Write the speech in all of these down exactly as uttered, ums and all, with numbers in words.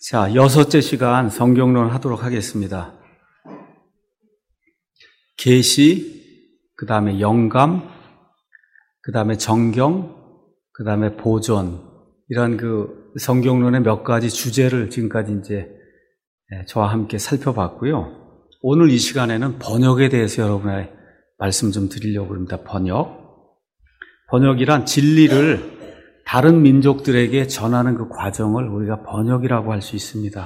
자, 여섯째 시간 성경론 하도록 하겠습니다. 계시, 그 다음에 영감, 그 다음에 정경, 그 다음에 보존, 이런 그 성경론의 몇 가지 주제를 지금까지 이제 저와 함께 살펴봤고요. 오늘 이 시간에는 번역에 대해서 여러분의 말씀 좀 드리려고 합니다. 번역. 번역이란 진리를 다른 민족들에게 전하는 그 과정을 우리가 번역이라고 할 수 있습니다.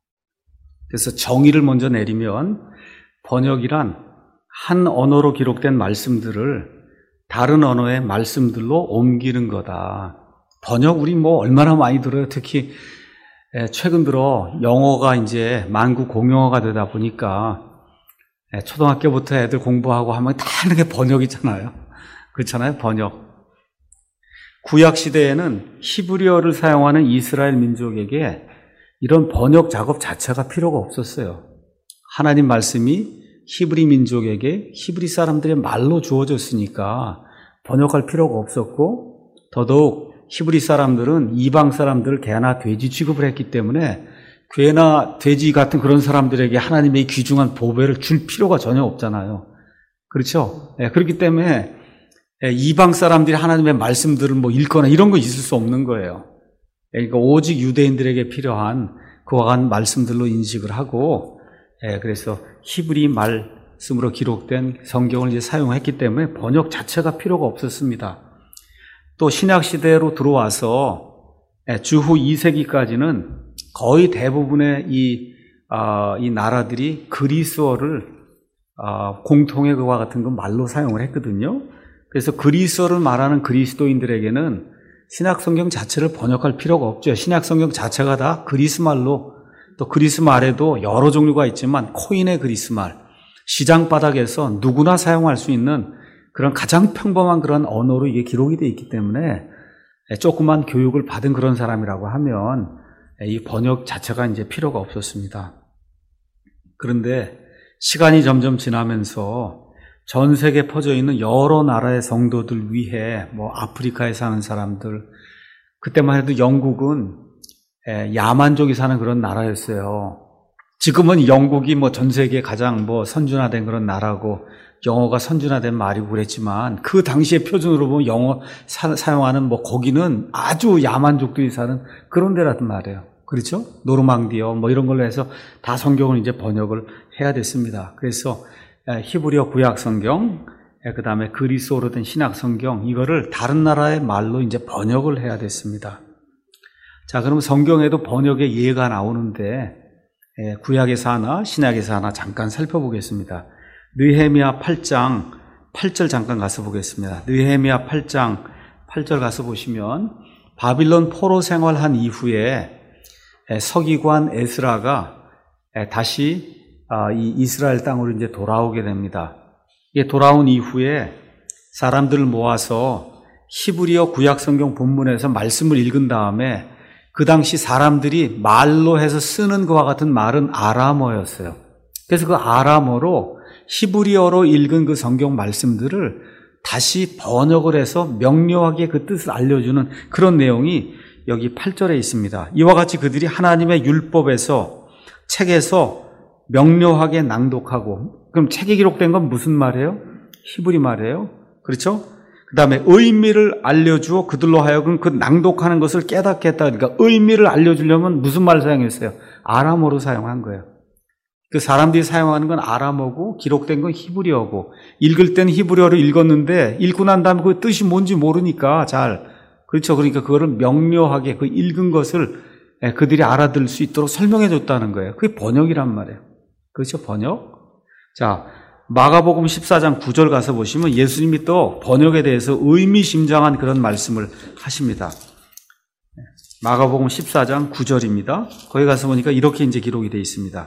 그래서 정의를 먼저 내리면 번역이란 한 언어로 기록된 말씀들을 다른 언어의 말씀들로 옮기는 거다. 번역 우리 뭐 얼마나 많이 들어요. 특히 최근 들어 영어가 이제 만국 공용어가 되다 보니까 초등학교부터 애들 공부하고 하면 다 이렇게 번역이잖아요. 그렇잖아요. 번역. 구약 시대에는 히브리어를 사용하는 이스라엘 민족에게 이런 번역 작업 자체가 필요가 없었어요. 하나님 말씀이 히브리 민족에게 히브리 사람들의 말로 주어졌으니까 번역할 필요가 없었고, 더더욱 히브리 사람들은 이방 사람들을 개나 돼지 취급을 했기 때문에 개나 돼지 같은 그런 사람들에게 하나님의 귀중한 보배를 줄 필요가 전혀 없잖아요. 그렇죠? 네, 그렇기 때문에 이방 사람들이 하나님의 말씀들을 뭐 읽거나 이런 거 있을 수 없는 거예요. 그러니까 오직 유대인들에게 필요한 그와 같은 말씀들로 인식을 하고, 그래서 히브리 말씀으로 기록된 성경을 이제 사용했기 때문에 번역 자체가 필요가 없었습니다. 또 신약 시대로 들어와서 주후 이 세기까지는 거의 대부분의 이, 어, 이 나라들이 그리스어를 어, 공통의 그와 같은 그 말로 사용을 했거든요. 그래서 그리스어를 말하는 그리스도인들에게는 신약 성경 자체를 번역할 필요가 없죠. 신약 성경 자체가 다 그리스말로, 또 그리스말에도 여러 종류가 있지만 코인의 그리스말, 시장 바닥에서 누구나 사용할 수 있는 그런 가장 평범한 그런 언어로 이게 기록이 되어 있기 때문에 조그만 교육을 받은 그런 사람이라고 하면 이 번역 자체가 이제 필요가 없었습니다. 그런데 시간이 점점 지나면서 전 세계에 퍼져 있는 여러 나라의 성도들 위해 뭐 아프리카에 사는 사람들, 그때만 해도 영국은 야만족이 사는 그런 나라였어요. 지금은 영국이 뭐 전 세계 가장 뭐 선진화된 그런 나라고 영어가 선진화된 말이고 그랬지만 그 당시의 표준으로 보면 영어 사, 사용하는 뭐 거기는 아주 야만족들이 사는 그런 데라던 말이에요. 그렇죠? 노르망디어 뭐 이런 걸로 해서 다 성경을 이제 번역을 해야 됐습니다. 그래서 히브리어 구약 성경, 그 다음에 그리스어로 된 신약 성경, 이거를 다른 나라의 말로 이제 번역을 해야 됐습니다. 자, 그럼 성경에도 번역의 예가 나오는데, 구약에서 하나, 신약에서 하나 잠깐 살펴보겠습니다. 느헤미야 팔 장 팔 절 잠깐 가서 보겠습니다. 느헤미야 팔 장 팔 절 가서 보시면, 바빌론 포로 생활한 이후에 서기관 에스라가 다시 이 이스라엘 땅으로 이제 돌아오게 됩니다. 이게 돌아온 이후에 사람들을 모아서 히브리어 구약 성경 본문에서 말씀을 읽은 다음에 그 당시 사람들이 말로 해서 쓰는 것과 같은 말은 아람어였어요. 그래서 그 아람어로 히브리어로 읽은 그 성경 말씀들을 다시 번역을 해서 명료하게 그 뜻을 알려주는 그런 내용이 여기 팔 절에 있습니다. 이와 같이 그들이 하나님의 율법에서, 책에서 명료하게 낭독하고, 그럼 책에 기록된 건 무슨 말이에요? 히브리 말이에요. 그렇죠? 그 다음에 의미를 알려주어 그들로 하여금 그 낭독하는 것을 깨닫게 했다. 그러니까 의미를 알려주려면 무슨 말을 사용했어요? 아람어로 사용한 거예요. 그 사람들이 사용하는 건 아람어고 기록된 건 히브리어고, 읽을 때는 히브리어로 읽었는데 읽고 난 다음에 그 뜻이 뭔지 모르니까 잘, 그렇죠. 그러니까 그거를 명료하게 그 읽은 것을 그들이 알아들을 수 있도록 설명해 줬다는 거예요. 그게 번역이란 말이에요. 그렇죠? 번역. 자, 마가복음 십사 장 구 절 가서 보시면 예수님이 또 번역에 대해서 의미심장한 그런 말씀을 하십니다. 마가복음 십사 장 구 절입니다. 거기 가서 보니까 이렇게 이제 기록이 되어 있습니다.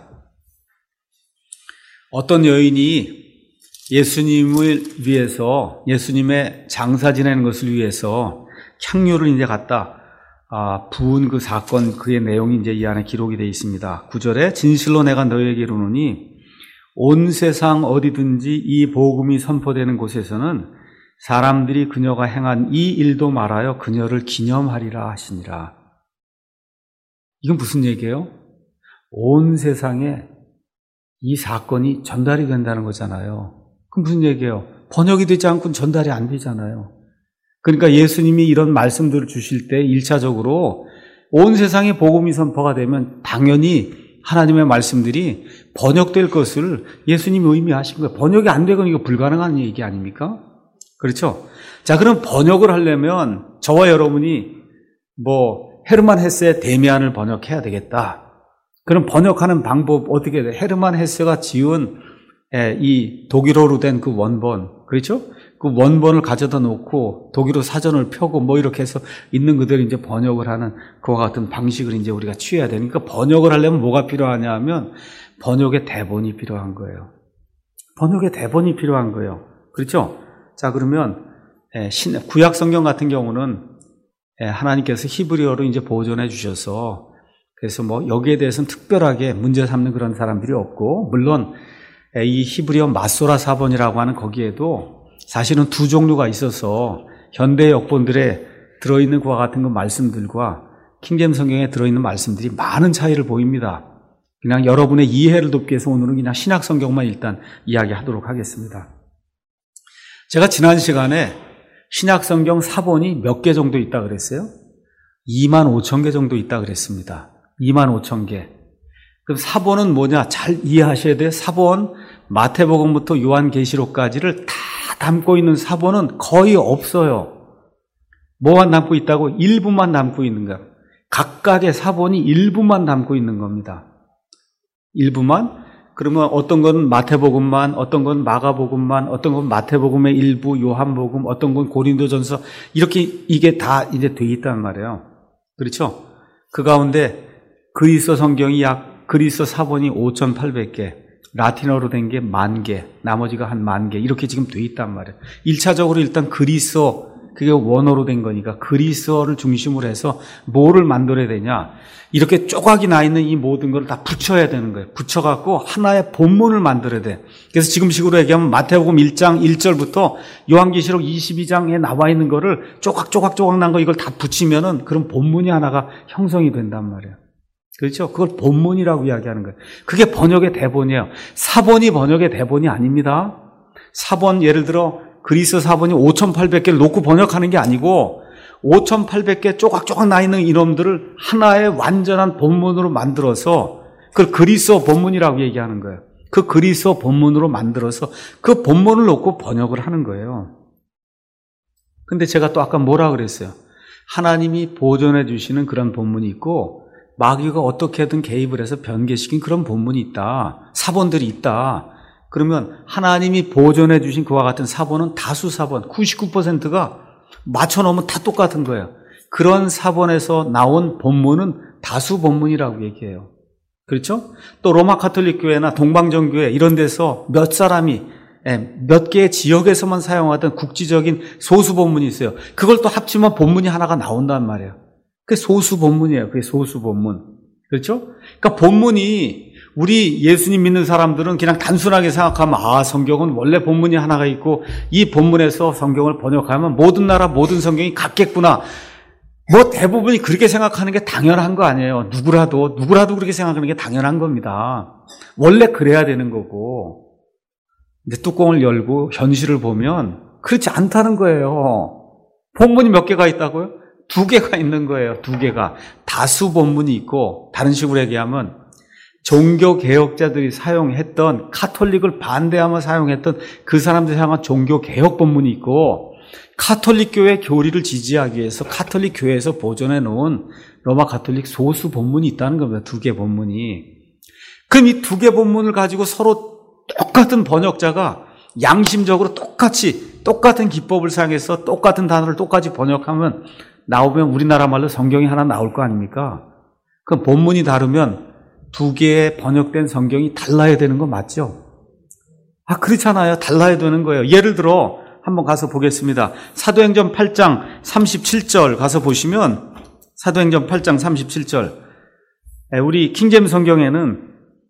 어떤 여인이 예수님을 위해서, 예수님의 장사 지내는 것을 위해서 향유를 이제 갖다 아, 부은 그 사건, 그의 내용이 이제 이 안에 기록이 되어 있습니다. 구 절에 진실로 내가 너에게 이르노니 온 세상 어디든지 이 복음이 선포되는 곳에서는 사람들이 그녀가 행한 이 일도 말하여 그녀를 기념하리라 하시니라. 이건 무슨 얘기예요? 온 세상에 이 사건이 전달이 된다는 거잖아요. 그럼 무슨 얘기예요? 번역이 되지 않고는 전달이 안 되잖아요. 그러니까 예수님이 이런 말씀들을 주실 때 일 차적으로 온 세상에 복음이 선포가 되면 당연히 하나님의 말씀들이 번역될 것을 예수님이 의미하신 거예요. 번역이 안 되건 이거 불가능한 얘기 아닙니까? 그렇죠? 자, 그럼 번역을 하려면 저와 여러분이 뭐 헤르만 헤세의 데미안을 번역해야 되겠다. 그럼 번역하는 방법 어떻게 돼? 헤르만 헤세가 지은 이 독일어로 된 그 원본, 그렇죠? 그 원본을 가져다 놓고 독일어 사전을 펴고 뭐 이렇게 해서 있는 그대로 이제 번역을 하는 그와 같은 방식을 이제 우리가 취해야 되니까 번역을 하려면 뭐가 필요하냐 하면 번역의 대본이 필요한 거예요. 번역의 대본이 필요한 거예요. 그렇죠? 자, 그러면 신, 구약 성경 같은 경우는 하나님께서 히브리어로 이제 보존해 주셔서 그래서 뭐 여기에 대해서는 특별하게 문제 삼는 그런 사람들이 없고, 물론 이 히브리어 마소라 사본이라고 하는 거기에도 사실은 두 종류가 있어서 현대 역본들에 들어있는 그와 같은 그 말씀들과 킹제임 성경에 들어있는 말씀들이 많은 차이를 보입니다. 그냥 여러분의 이해를 돕기 위해서 오늘은 그냥 신약 성경만 일단 이야기하도록 하겠습니다. 제가 지난 시간에 신약 성경 사본이 몇 개 정도 있다 그랬어요? 이만 오천 개 정도 있다 그랬습니다. 이만 오천 개. 그럼 사본은 뭐냐? 잘 이해하셔야 돼요. 사본, 마태복음부터 요한계시록까지를 다 담고 있는 사본은 거의 없어요. 뭐만 담고 있다고? 일부만 담고 있는 거야. 각각의 사본이 일부만 담고 있는 겁니다. 일부만? 그러면 어떤 건 마태복음만, 어떤 건 마가복음만, 어떤 건 마태복음의 일부, 요한복음, 어떤 건 고린도전서, 이렇게 이게 다 이제 돼 있단 말이에요. 그렇죠? 그 가운데 그리스 성경이 약, 그리스 사본이 오천팔백 개, 라틴어로 된 게 만 개, 나머지가 한 만 개, 이렇게 지금 돼 있단 말이에요. 일 차적으로 일단 그리스어, 그게 원어로 된 거니까 그리스어를 중심으로 해서 뭐를 만들어야 되냐. 이렇게 조각이 나 있는 이 모든 걸 다 붙여야 되는 거예요. 붙여갖고 하나의 본문을 만들어야 돼. 그래서 지금 식으로 얘기하면 마태복음 일 장 일 절부터 요한계시록 이십이 장에 나와 있는 거를 조각조각조각 난 거 이걸 다 붙이면은 그런 본문이 하나가 형성이 된단 말이에요. 그렇죠? 그걸 본문이라고 이야기하는 거예요. 그게 번역의 대본이에요. 사본이 번역의 대본이 아닙니다. 사본, 예를 들어 그리스 사본이 오천팔백 개를 놓고 번역하는 게 아니고 오천팔백 개 조각조각 나 있는 이놈들을 하나의 완전한 본문으로 만들어서 그걸 그리스어 본문이라고 얘기하는 거예요. 그 그리스어 본문으로 만들어서 그 본문을 놓고 번역을 하는 거예요. 근데 제가 또 아까 뭐라 그랬어요? 하나님이 보존해 주시는 그런 본문이 있고 마귀가 어떻게든 개입을 해서 변개시킨 그런 본문이 있다. 사본들이 있다. 그러면 하나님이 보존해 주신 그와 같은 사본은 다수 사본, 구십구 퍼센트가 맞춰놓으면 다 똑같은 거예요. 그런 사본에서 나온 본문은 다수 본문이라고 얘기해요. 그렇죠? 또 로마 가톨릭 교회나 동방정교회 이런 데서 몇 사람이 몇 개의 지역에서만 사용하던 국지적인 소수 본문이 있어요. 그걸 또 합치면 본문이 하나가 나온단 말이에요. 그게 소수 본문이에요. 그게 소수 본문. 그렇죠? 그러니까 본문이 우리 예수님 믿는 사람들은 그냥 단순하게 생각하면 아, 성경은 원래 본문이 하나가 있고 이 본문에서 성경을 번역하면 모든 나라 모든 성경이 같겠구나. 뭐 대부분이 그렇게 생각하는 게 당연한 거 아니에요. 누구라도 누구라도 그렇게 생각하는 게 당연한 겁니다. 원래 그래야 되는 거고. 이제 뚜껑을 열고 현실을 보면 그렇지 않다는 거예요. 본문이 몇 개가 있다고요? 두 개가 있는 거예요. 두 개가. 다수 본문이 있고 다른 식으로 얘기하면 종교개혁자들이 사용했던 카톨릭을 반대하며 사용했던 그 사람들이 사용한 종교개혁 본문이 있고 카톨릭 교회 교리를 지지하기 위해서 카톨릭 교회에서 보존해 놓은 로마 가톨릭 소수 본문이 있다는 겁니다. 두 개 본문이. 그럼 이 두 개 본문을 가지고 서로 똑같은 번역자가 양심적으로 똑같이 똑같은 기법을 사용해서 똑같은 단어를 똑같이 번역하면 나오면 우리나라 말로 성경이 하나 나올 거 아닙니까? 그럼 본문이 다르면 두 개의 번역된 성경이 달라야 되는 거 맞죠? 아, 그렇잖아요. 달라야 되는 거예요. 예를 들어 한번 가서 보겠습니다. 사도행전 팔 장 삼십칠 절 가서 보시면 사도행전 팔 장 삼십칠 절 우리 킹제임 성경에는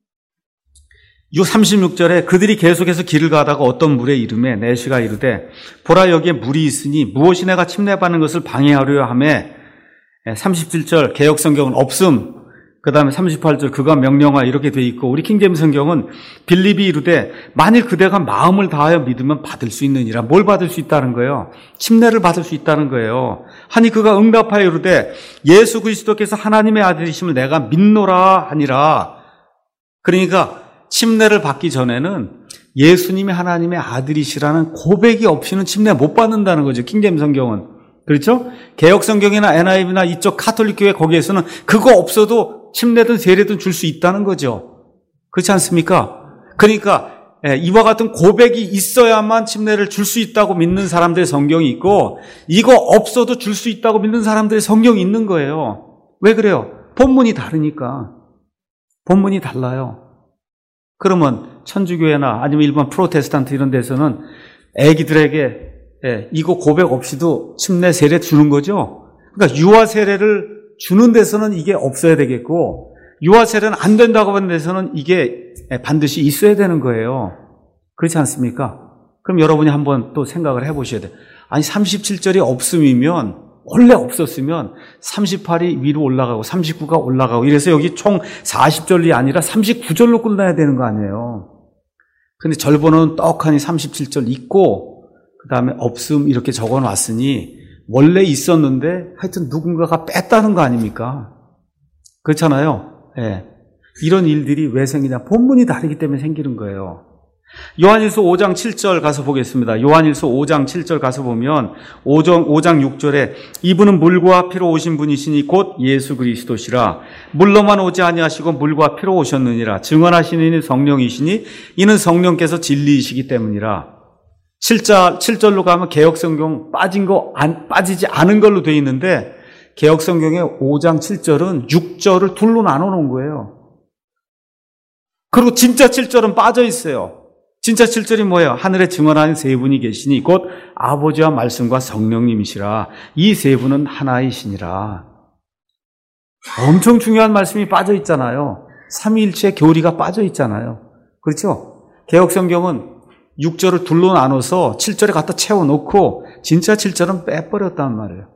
요 삼십육 절에 그들이 계속해서 길을 가다가 어떤 물에 이르매 내시가 이르되 보라 여기에 물이 있으니 무엇이 내가 침례받는 것을 방해하려 하매 삼십칠 절 개혁성경은 없음 그 다음에 삼십팔 절 그가 명령하여 이렇게 돼 있고, 우리 킹제임스 성경은 빌립이 이르되 만일 그대가 마음을 다하여 믿으면 받을 수 있느니라. 뭘 받을 수 있다는 거예요? 침례를 받을 수 있다는 거예요. 하니 그가 응답하여 이르되 예수 그리스도께서 하나님의 아들이심을 내가 믿노라 하니라. 그러니까 침례를 받기 전에는 예수님이 하나님의 아들이시라는 고백이 없이는 침례 못 받는다는 거죠. 킹제임스 성경은. 그렇죠? 개혁 성경이나 엔아이브이나 이쪽 카톨릭 교회 거기에서는 그거 없어도 침례든 세례든 줄 수 있다는 거죠. 그렇지 않습니까? 그러니까 이와 같은 고백이 있어야만 침례를 줄 수 있다고 믿는 사람들의 성경이 있고, 이거 없어도 줄 수 있다고 믿는 사람들의 성경이 있는 거예요. 왜 그래요? 본문이 다르니까. 본문이 달라요. 그러면 천주교회나 아니면 일반 프로테스탄트 이런 데서는 애기들에게 예, 이거 고백 없이도 침례 세례 주는 거죠. 그러니까 유아 세례를 주는 데서는 이게 없어야 되겠고, 유아 세례는 안 된다고 하는 데서는 이게 반드시 있어야 되는 거예요. 그렇지 않습니까? 그럼 여러분이 한번 또 생각을 해보셔야 돼요. 아니 삼십칠 절이 없음이면, 원래 없었으면 삼십팔이 위로 올라가고 삼십구가 올라가고 이래서 여기 총 사십 절이 아니라 삼십구 절로 끝나야 되는 거 아니에요. 근데 절번호는 떡하니 삼십칠 절 있고 그 다음에 없음 이렇게 적어놨으니 원래 있었는데 하여튼 누군가가 뺐다는 거 아닙니까? 그렇잖아요. 예. 이런 일들이 왜 생기냐? 본문이 다르기 때문에 생기는 거예요. 요한일서 오 장 칠 절 가서 보겠습니다. 요한일서 오 장 칠 절 가서 보면 오 장 육 절에 이분은 물과 피로 오신 분이시니 곧 예수 그리스도시라. 물로만 오지 아니하시고 물과 피로 오셨느니라. 증언하시는 이는 성령이시니 이는 성령께서 진리이시기 때문이라. 칠 절로 가면 개혁성경 빠진 거, 안, 빠지지 않은 걸로 되어 있는데, 개혁성경의 오 장 칠 절은 육 절을 둘로 나눠 놓은 거예요. 그리고 진짜 칠 절은 빠져 있어요. 진짜 칠 절이 뭐예요? 하늘에 증언하는 세 분이 계시니 곧 아버지와 말씀과 성령님이시라. 이 세 분은 하나이시니라. 엄청 중요한 말씀이 빠져 있잖아요. 삼위일체의 교리가 빠져 있잖아요. 그렇죠? 개혁성경은 육 절을 둘로 나눠서 칠 절에 갖다 채워놓고 진짜 칠 절은 빼버렸단 말이에요.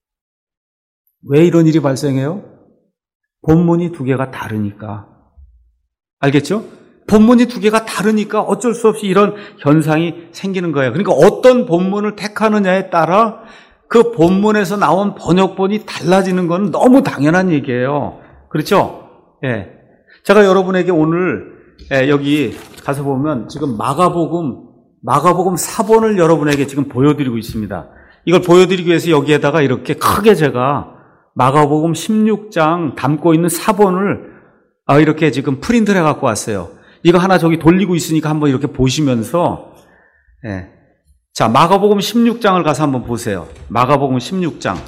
왜 이런 일이 발생해요? 본문이 두 개가 다르니까. 알겠죠? 본문이 두 개가 다르니까 어쩔 수 없이 이런 현상이 생기는 거예요. 그러니까 어떤 본문을 택하느냐에 따라 그 본문에서 나온 번역본이 달라지는 건 너무 당연한 얘기예요. 그렇죠? 예. 제가 여러분에게 오늘 예, 여기 가서 보면 지금 마가복음, 마가복음 사본을 여러분에게 지금 보여드리고 있습니다. 이걸 보여드리기 위해서 여기에다가 이렇게 크게 제가 마가복음 십육 장 담고 있는 사본을 이렇게 지금 프린트를 해갖고 왔어요. 이거 하나 저기 돌리고 있으니까 한번 이렇게 보시면서, 예. 자, 마가복음 십육 장을 가서 한번 보세요. 마가복음 십육 장.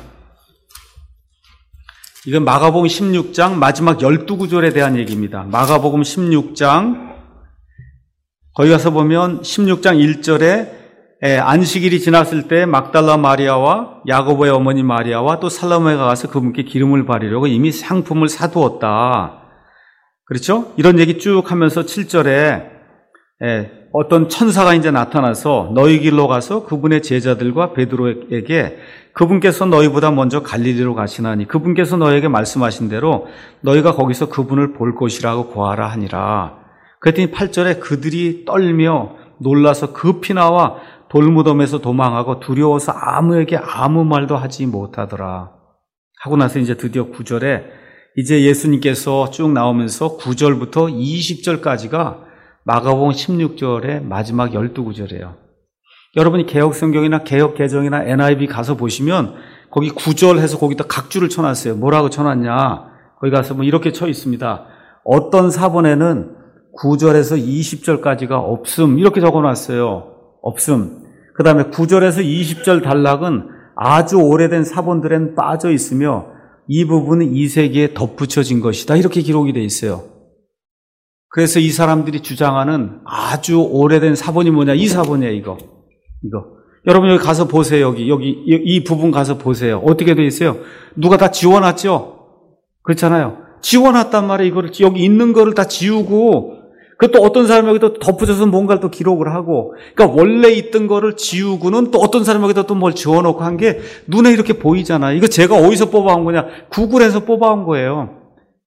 이건 마가복음 십육 장 마지막 열두 구절에 대한 얘기입니다. 마가복음 십육 장 거기 가서 보면 십육 장 일 절에 안식일이 지났을 때 막달라 마리아와 야고보의 어머니 마리아와 또 살로메가 가서 그분께 기름을 바르려고 이미 상품을 사두었다. 그렇죠? 이런 얘기 쭉 하면서 칠 절에 어떤 천사가 이제 나타나서 너희 길로 가서 그분의 제자들과 베드로에게 그분께서 너희보다 먼저 갈릴리로 가시나니 그분께서 너희에게 말씀하신 대로 너희가 거기서 그분을 볼 것이라고 고하라 하니라. 그랬더니 팔 절에 그들이 떨며 놀라서 급히 나와 돌무덤에서 도망하고 두려워서 아무에게 아무 말도 하지 못하더라. 하고 나서 이제 드디어 구 절에 이제 예수님께서 쭉 나오면서 구 절부터 이십 절까지가 마가복음 십육 절의 마지막 열두 구절이에요. 여러분이 개혁성경이나 개혁개정이나 엔아이브이 가서 보시면 거기 구 절 해서 거기다 각주를 쳐놨어요. 뭐라고 쳐놨냐? 거기 가서 뭐 이렇게 쳐 있습니다. 어떤 사본에는 구 절에서 이십 절까지가 없음 이렇게 적어놨어요. 없음. 그 다음에 구 절에서 이십 절 단락은 아주 오래된 사본들엔 빠져 있으며 이 부분은 이 세기에 덧붙여진 것이다. 이렇게 기록이 돼 있어요. 그래서 이 사람들이 주장하는 아주 오래된 사본이 뭐냐? 이 사본이에요, 이거. 이거. 여러분 여기 가서 보세요. 여기, 여기, 이 부분 가서 보세요. 어떻게 돼 있어요? 누가 다 지워놨죠? 그렇잖아요. 지워놨단 말이에요. 이거를, 여기 있는 거를 다 지우고, 그것도 어떤 사람이 여기다 덧붙여서 뭔가를 또 기록을 하고, 그러니까 원래 있던 거를 지우고는 또 어떤 사람이 여기다 또 뭘 지워놓고 한 게 눈에 이렇게 보이잖아요. 이거 제가 어디서 뽑아온 거냐? 구글에서 뽑아온 거예요.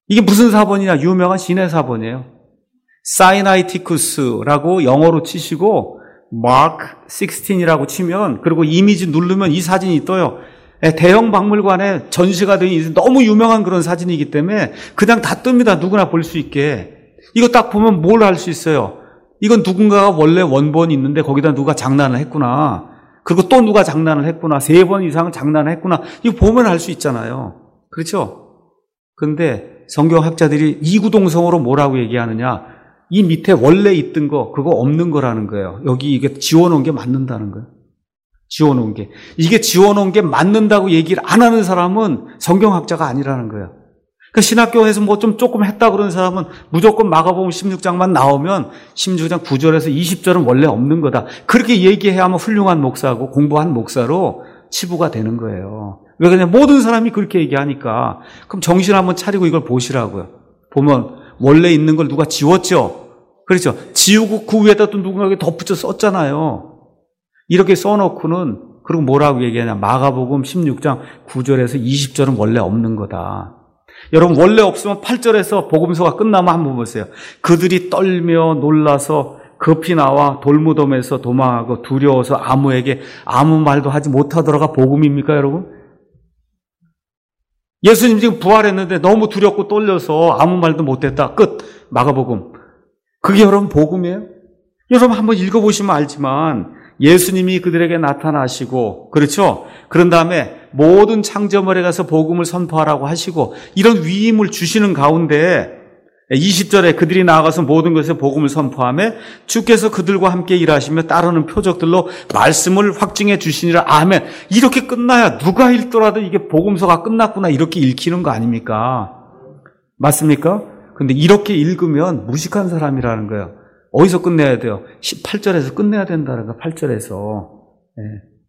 이게 무슨 사본이냐? 유명한 신의 사본이에요. 사이나이티쿠스라고 영어로 치시고 마크 십육이라고 치면, 그리고 이미지 누르면 이 사진이 떠요. 대형 박물관에 전시가 된 너무 유명한 그런 사진이기 때문에 그냥 다 뜹니다. 누구나 볼 수 있게. 이거 딱 보면 뭘 알 수 있어요? 이건 누군가가 원래 원본이 있는데 거기다 누가 장난을 했구나. 그리고 또 누가 장난을 했구나. 세 번 이상은 장난을 했구나. 이거 보면 알 수 있잖아요. 그렇죠? 그런데 성경학자들이 이구동성으로 뭐라고 얘기하느냐? 이 밑에 원래 있던 거, 그거 없는 거라는 거예요. 여기 이게 지워놓은 게 맞는다는 거예요. 지워놓은 게. 이게 지워놓은 게 맞는다고 얘기를 안 하는 사람은 성경학자가 아니라는 거예요. 그러니까 신학교에서 뭐 좀 조금 했다 그러는 사람은 무조건 마가복음 십육 장만 나오면 십육 장 구 절에서 이십 절은 원래 없는 거다. 그렇게 얘기해야만 훌륭한 목사고 공부한 목사로 치부가 되는 거예요. 왜 그러냐? 모든 사람이 그렇게 얘기하니까. 그럼 정신 한번 차리고 이걸 보시라고요. 보면 원래 있는 걸 누가 지웠죠? 그렇죠? 지우고 그 위에다 또 누군가 덧붙여 썼잖아요. 이렇게 써놓고는, 그리고 뭐라고 얘기하냐? 마가복음 십육 장 구 절에서 이십 절은 원래 없는 거다. 여러분, 원래 없으면 팔 절에서 복음서가 끝나면 한번 보세요. 그들이 떨며 놀라서 급히 나와 돌무덤에서 도망하고 두려워서 아무에게 아무 말도 하지 못하더라가 복음입니까, 여러분? 예수님 지금 부활했는데 너무 두렵고 떨려서 아무 말도 못했다. 끝. 마가복음. 그게 여러분 복음이에요? 여러분 한번 읽어보시면 알지만 예수님이 그들에게 나타나시고, 그렇죠? 그런 다음에 모든 창조물에 가서 복음을 선포하라고 하시고, 이런 위임을 주시는 가운데 이십 절에 그들이 나아가서 모든 것에 복음을 선포하며 주께서 그들과 함께 일하시며 따르는 표적들로 말씀을 확증해 주시니라. 아멘. 이렇게 끝나야 누가 읽더라도 이게 복음서가 끝났구나 이렇게 읽히는 거 아닙니까? 맞습니까? 근데 이렇게 읽으면 무식한 사람이라는 거예요. 어디서 끝내야 돼요? 십팔 절에서 끝내야 된다는 거예요. 팔 절에서. 네.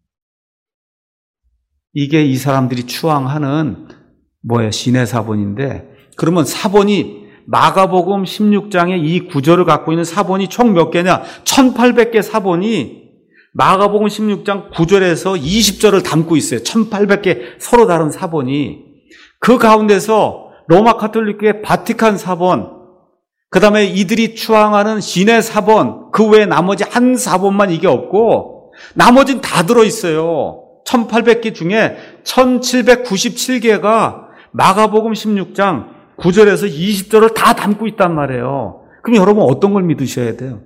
이게 이 사람들이 추앙하는 뭐예요? 신의 사본인데, 그러면 사본이 마가복음 십육 장의 이 구절을 갖고 있는 사본이 총 몇 개냐? 천팔백 개 사본이 마가복음 십육 장 구 절에서 이십 절을 담고 있어요. 천팔백 개 서로 다른 사본이. 그 가운데서 로마 카톨릭교회 바티칸 사본, 그 다음에 이들이 추앙하는 신의 사본, 그 외에 나머지 한 사본만 이게 없고 나머지는 다 들어있어요. 천팔백 개 중에 천칠백구십칠 개가 마가복음 십육 장 구 절에서 이십 절을 다 담고 있단 말이에요. 그럼 여러분 어떤 걸 믿으셔야 돼요?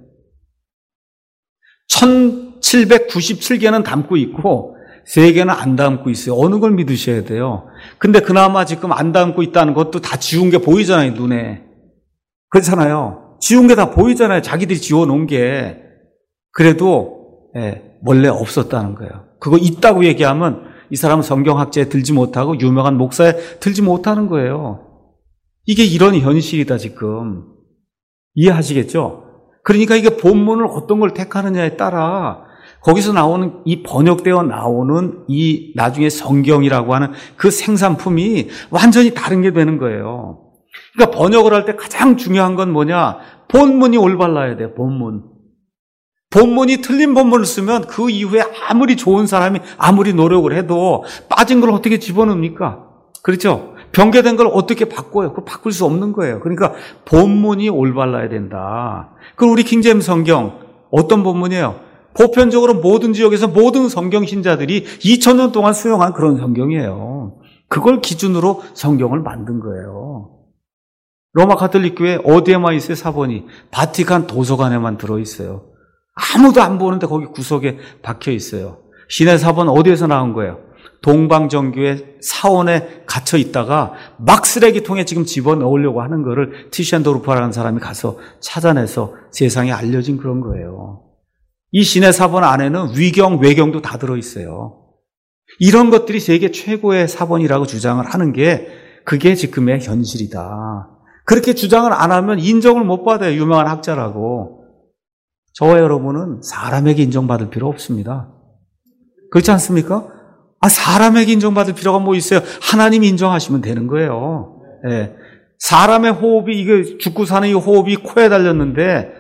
천칠백구십칠 개는 담고 있고 세 개는 안 담고 있어요. 어느 걸 믿으셔야 돼요? 근데 그나마 지금 안 담고 있다는 것도 다 지운 게 보이잖아요, 눈에. 그렇잖아요. 지운 게 다 보이잖아요. 자기들이 지워놓은 게. 그래도 예, 원래 없었다는 거예요. 그거 있다고 얘기하면 이 사람은 성경학자에 들지 못하고 유명한 목사에 들지 못하는 거예요. 이게 이런 현실이다 지금. 이해하시겠죠? 그러니까 이게 본문을 어떤 걸 택하느냐에 따라 거기서 나오는 이 번역되어 나오는 이 나중에 성경이라고 하는 그 생산품이 완전히 다른 게 되는 거예요. 그러니까 번역을 할 때 가장 중요한 건 뭐냐? 본문이 올바라야 돼요. 본문. 본문이 틀린 본문을 쓰면 그 이후에 아무리 좋은 사람이 아무리 노력을 해도 빠진 걸 어떻게 집어넣습니까? 그렇죠? 변개된 걸 어떻게 바꿔요? 그거 바꿀 수 없는 거예요. 그러니까 본문이 올바라야 된다. 그럼 우리 킹제임스 성경 어떤 본문이에요? 보편적으로 모든 지역에서 모든 성경 신자들이 이천 년 동안 수용한 그런 성경이에요. 그걸 기준으로 성경을 만든 거예요. 로마 가톨릭 교회 어디에만 있어요? 사본이 바티칸 도서관에만 들어있어요. 아무도 안 보는데 거기 구석에 박혀 있어요. 신의 사본 어디에서 나온 거예요? 동방정교회 사원에 갇혀 있다가 막 쓰레기통에 지금 집어넣으려고 하는 거를 티셴도르파라는 사람이 가서 찾아내서 세상에 알려진 그런 거예요. 이 신의 사본 안에는 위경, 외경도 다 들어있어요. 이런 것들이 세계 최고의 사본이라고 주장을 하는 게 그게 지금의 현실이다. 그렇게 주장을 안 하면 인정을 못 받아요. 유명한 학자라고. 저와 여러분은 사람에게 인정받을 필요 없습니다. 그렇지 않습니까? 아, 사람에게 인정받을 필요가 뭐 있어요? 하나님이 인정하시면 되는 거예요. 예. 사람의 호흡이, 이게 죽고 사는 이 호흡이 코에 달렸는데,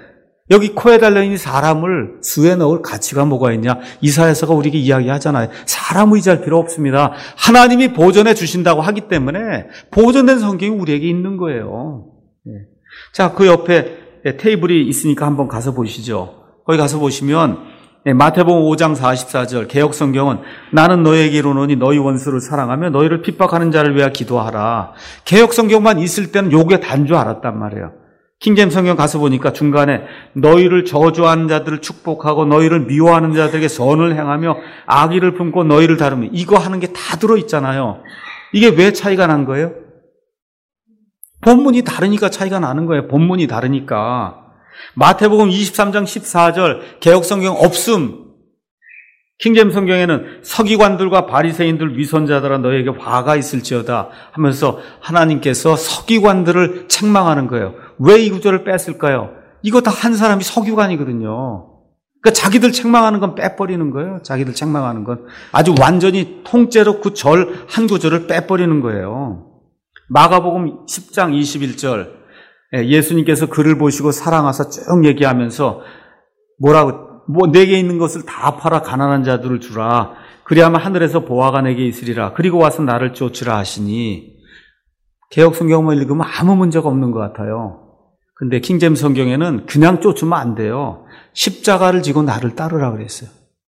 여기 코에 달려있는 사람을 수에 넣을 가치가 뭐가 있냐? 이사야서가 우리에게 이야기하잖아요. 사람 의지할 필요 없습니다. 하나님이 보존해 주신다고 하기 때문에 보존된 성경이 우리에게 있는 거예요. 자, 그 옆에 테이블이 있으니까 한번 가서 보시죠. 거기 가서 보시면 마태복음 오 장 사십사 절 개역성경은 나는 너에게 이르노니 너희 원수를 사랑하며 너희를 핍박하는 자를 위하여 기도하라. 개역성경만 있을 때는 요게 단 줄 알았단 말이에요. 킹제임스 성경 가서 보니까 중간에 너희를 저주하는 자들을 축복하고 너희를 미워하는 자들에게 선을 행하며 악의를 품고 너희를 다루며 이거 하는 게 다 들어있잖아요. 이게 왜 차이가 난 거예요? 본문이 다르니까 차이가 나는 거예요. 본문이 다르니까. 마태복음 이십삼 장 십사 절 개역성경 없음. 킹제임스 성경에는 서기관들과 바리새인들 위선자들아 너에게 화가 있을지어다 하면서 하나님께서 서기관들을 책망하는 거예요. 왜 이 구절을 뺐을까요? 이거 다 한 사람이 서기관이거든요. 그러니까 자기들 책망하는 건 빼버리는 거예요. 자기들 책망하는 건 아주 완전히 통째로 그 절 한 구절을 빼버리는 거예요. 마가복음 십 장 이십일 절 예수님께서 그를 보시고 사랑하사 쭉 얘기하면서 뭐라고 뭐 내게 있는 것을 다 팔아 가난한 자들을 주라. 그리하면 하늘에서 보화가 내게 있으리라. 그리고 와서 나를 쫓으라 하시니 개역 성경만 읽으면 아무 문제가 없는 것 같아요. 근데 킹제임스 성경에는 그냥 쫓으면 안 돼요. 십자가를 지고 나를 따르라 그랬어요.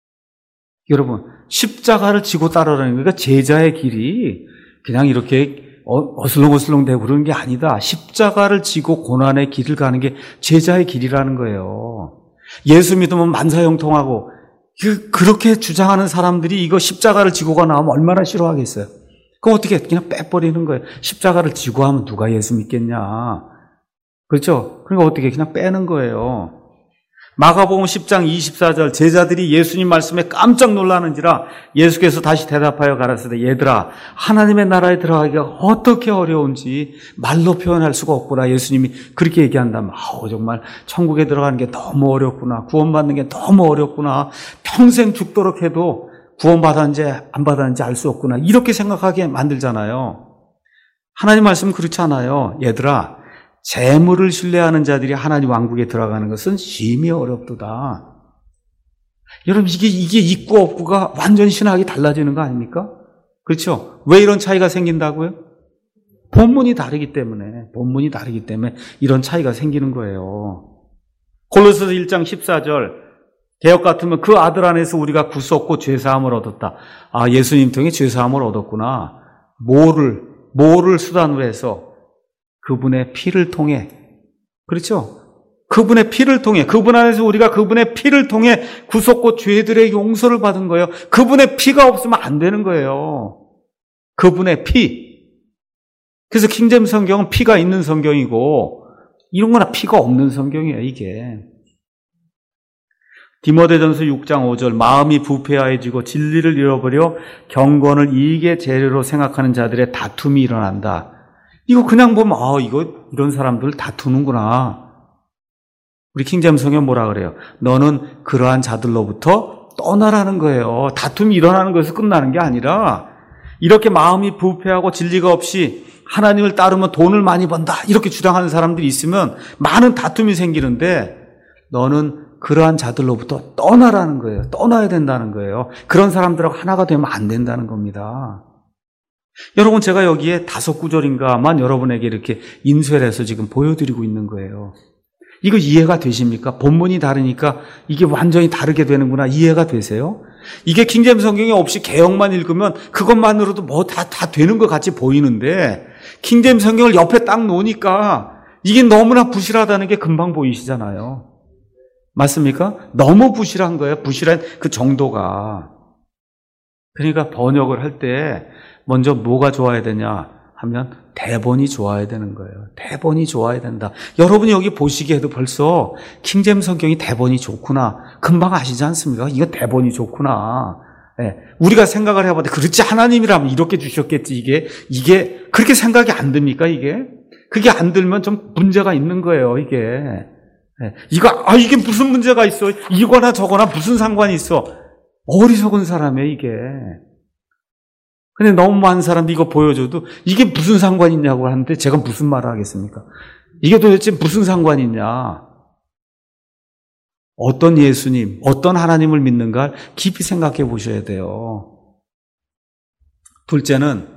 여러분, 십자가를 지고 따르라는 거니까 제자의 길이 그냥 이렇게 어슬렁어슬렁 대고 그러는 게 아니다. 십자가를 지고 고난의 길을 가는 게 제자의 길이라는 거예요. 예수 믿으면 만사형통하고 그, 그렇게 주장하는 사람들이 이거 십자가를 지고가 나오면 얼마나 싫어하겠어요. 그럼 어떻게 그냥 빼버리는 거예요. 십자가를 지고 하면 누가 예수 믿겠냐. 그렇죠? 그러니까 어떻게 그냥 빼는 거예요. 마가복음 십 장 이십사 절 제자들이 예수님 말씀에 깜짝 놀라는지라 예수께서 다시 대답하여 가라사대 얘들아 하나님의 나라에 들어가기가 어떻게 어려운지 말로 표현할 수가 없구나. 예수님이 그렇게 얘기한다면 아우 정말 천국에 들어가는 게 너무 어렵구나. 구원받는 게 너무 어렵구나. 평생 죽도록 해도 구원받았는지 안 받았는지 알 수 없구나. 이렇게 생각하게 만들잖아요. 하나님 말씀은 그렇지 않아요. 얘들아 재물을 신뢰하는 자들이 하나님 왕국에 들어가는 것은 심히 어렵도다. 여러분 이게 이게 있고 없고가 완전 신학이 달라지는 거 아닙니까? 그렇죠? 왜 이런 차이가 생긴다고요? 본문이 다르기 때문에 본문이 다르기 때문에 이런 차이가 생기는 거예요. 골로새서 일 장 십사 절 개역 같으면 그 아들 안에서 우리가 구속고 죄사함을 얻었다. 아 예수님 통해 죄사함을 얻었구나. 뭐를 뭐를 수단으로 해서 그분의 피를 통해, 그렇죠? 그분의 피를 통해, 그분 안에서 우리가 그분의 피를 통해 구속고 죄들의 용서를 받은 거예요. 그분의 피가 없으면 안 되는 거예요. 그분의 피. 그래서 킹제임스 성경은 피가 있는 성경이고 이런 거나 피가 없는 성경이에요, 이게. 디모데전서 육 장 오 절 마음이 부패하여지고 진리를 잃어버려 경건을 이익의 재료로 생각하는 자들의 다툼이 일어난다. 이거 그냥 보면 아 이거 이런 사람들 다투는구나. 우리 킹제임스 성경 뭐라 그래요? 너는 그러한 자들로부터 떠나라는 거예요. 다툼이 일어나는 것에서 끝나는 게 아니라 이렇게 마음이 부패하고 진리가 없이 하나님을 따르면 돈을 많이 번다 이렇게 주장하는 사람들이 있으면 많은 다툼이 생기는데 너는 그러한 자들로부터 떠나라는 거예요. 떠나야 된다는 거예요. 그런 사람들하고 하나가 되면 안 된다는 겁니다. 여러분 제가 여기에 다섯 구절인가만 여러분에게 이렇게 인쇄를 해서 지금 보여드리고 있는 거예요. 이거 이해가 되십니까? 본문이 다르니까 이게 완전히 다르게 되는구나. 이해가 되세요? 이게 킹제임스 성경이 없이 개역만 읽으면 그것만으로도 뭐 다, 다 되는 것 같이 보이는데 킹제임스 성경을 옆에 딱 놓으니까 이게 너무나 부실하다는 게 금방 보이시잖아요. 맞습니까? 너무 부실한 거예요. 부실한 그 정도가. 그러니까 번역을 할 때 먼저 뭐가 좋아야 되냐 하면 대본이 좋아야 되는 거예요. 대본이 좋아야 된다. 여러분이 여기 보시기에도 벌써 킹제임스 성경이 대본이 좋구나. 금방 아시지 않습니까? 이거 대본이 좋구나. 네. 우리가 생각을 해봤는데 그렇지 하나님이라면 이렇게 주셨겠지. 이게 이게 그렇게 생각이 안 듭니까? 이게 그게 안 들면 좀 문제가 있는 거예요. 이게 네. 이거 아 이게 무슨 문제가 있어? 이거나 저거나 무슨 상관이 있어? 어리석은 사람이에요 이게. 근데 너무 많은 사람들이 이거 보여줘도 이게 무슨 상관이 있냐고 하는데 제가 무슨 말을 하겠습니까? 이게 도대체 무슨 상관이 있냐? 어떤 예수님, 어떤 하나님을 믿는가 깊이 생각해 보셔야 돼요. 둘째는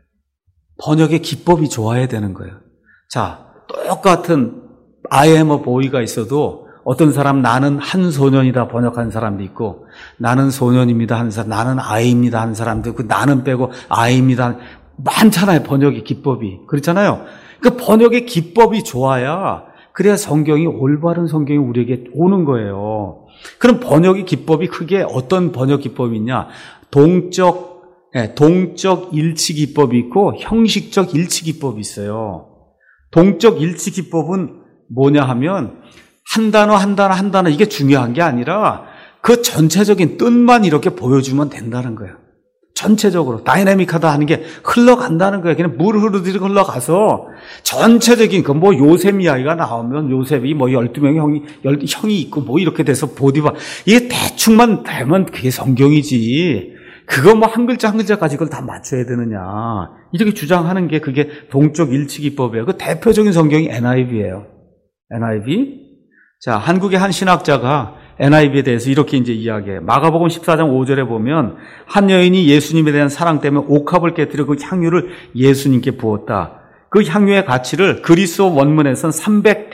번역의 기법이 좋아야 되는 거예요. 자, 똑같은 I am a boy가 있어도 어떤 사람 나는 한 소년이다 번역한 사람도 있고 나는 소년입니다 하는 사람, 나는 아이입니다 하는 사람도 있고 나는 빼고 아이입니다. 많잖아요. 번역의 기법이. 그렇잖아요. 그 번역의 기법이 좋아야 그래야 성경이 올바른 성경이 우리에게 오는 거예요. 그럼 번역의 기법이 크게 어떤 번역 기법이 있냐? 동적 네, 동적 일치 기법이 있고 형식적 일치 기법이 있어요. 동적 일치 기법은 뭐냐 하면 한 단어 한 단어 한 단어 이게 중요한 게 아니라 그 전체적인 뜻만 이렇게 보여주면 된다는 거예요. 전체적으로 다이내믹하다 하는 게 흘러간다는 거예요. 그냥 물 흐르듯이 흘러가서 전체적인 그 뭐 요셉 이야기가 나오면 요셉이 뭐 열두 명의 형이 열 형이 있고 뭐 이렇게 돼서 보디바 이게 대충만 되면 그게 성경이지. 그거 뭐 한 글자 한 글자까지 그걸 다 맞춰야 되느냐. 이렇게 주장하는 게 그게 동적 일치 기법이에요. 그 대표적인 성경이 엔 아이 브이예요. 엔 아이 브이. 자, 한국의 한 신학자가 엔 아이 브이에 대해서 이렇게 이제 이야기해요. 마가복음 십사 장 오 절에 보면 한 여인이 예수님에 대한 사랑 때문에 옥합을 깨뜨려 그 향유를 예수님께 부었다. 그 향유의 가치를 그리스어 원문에서는 삼백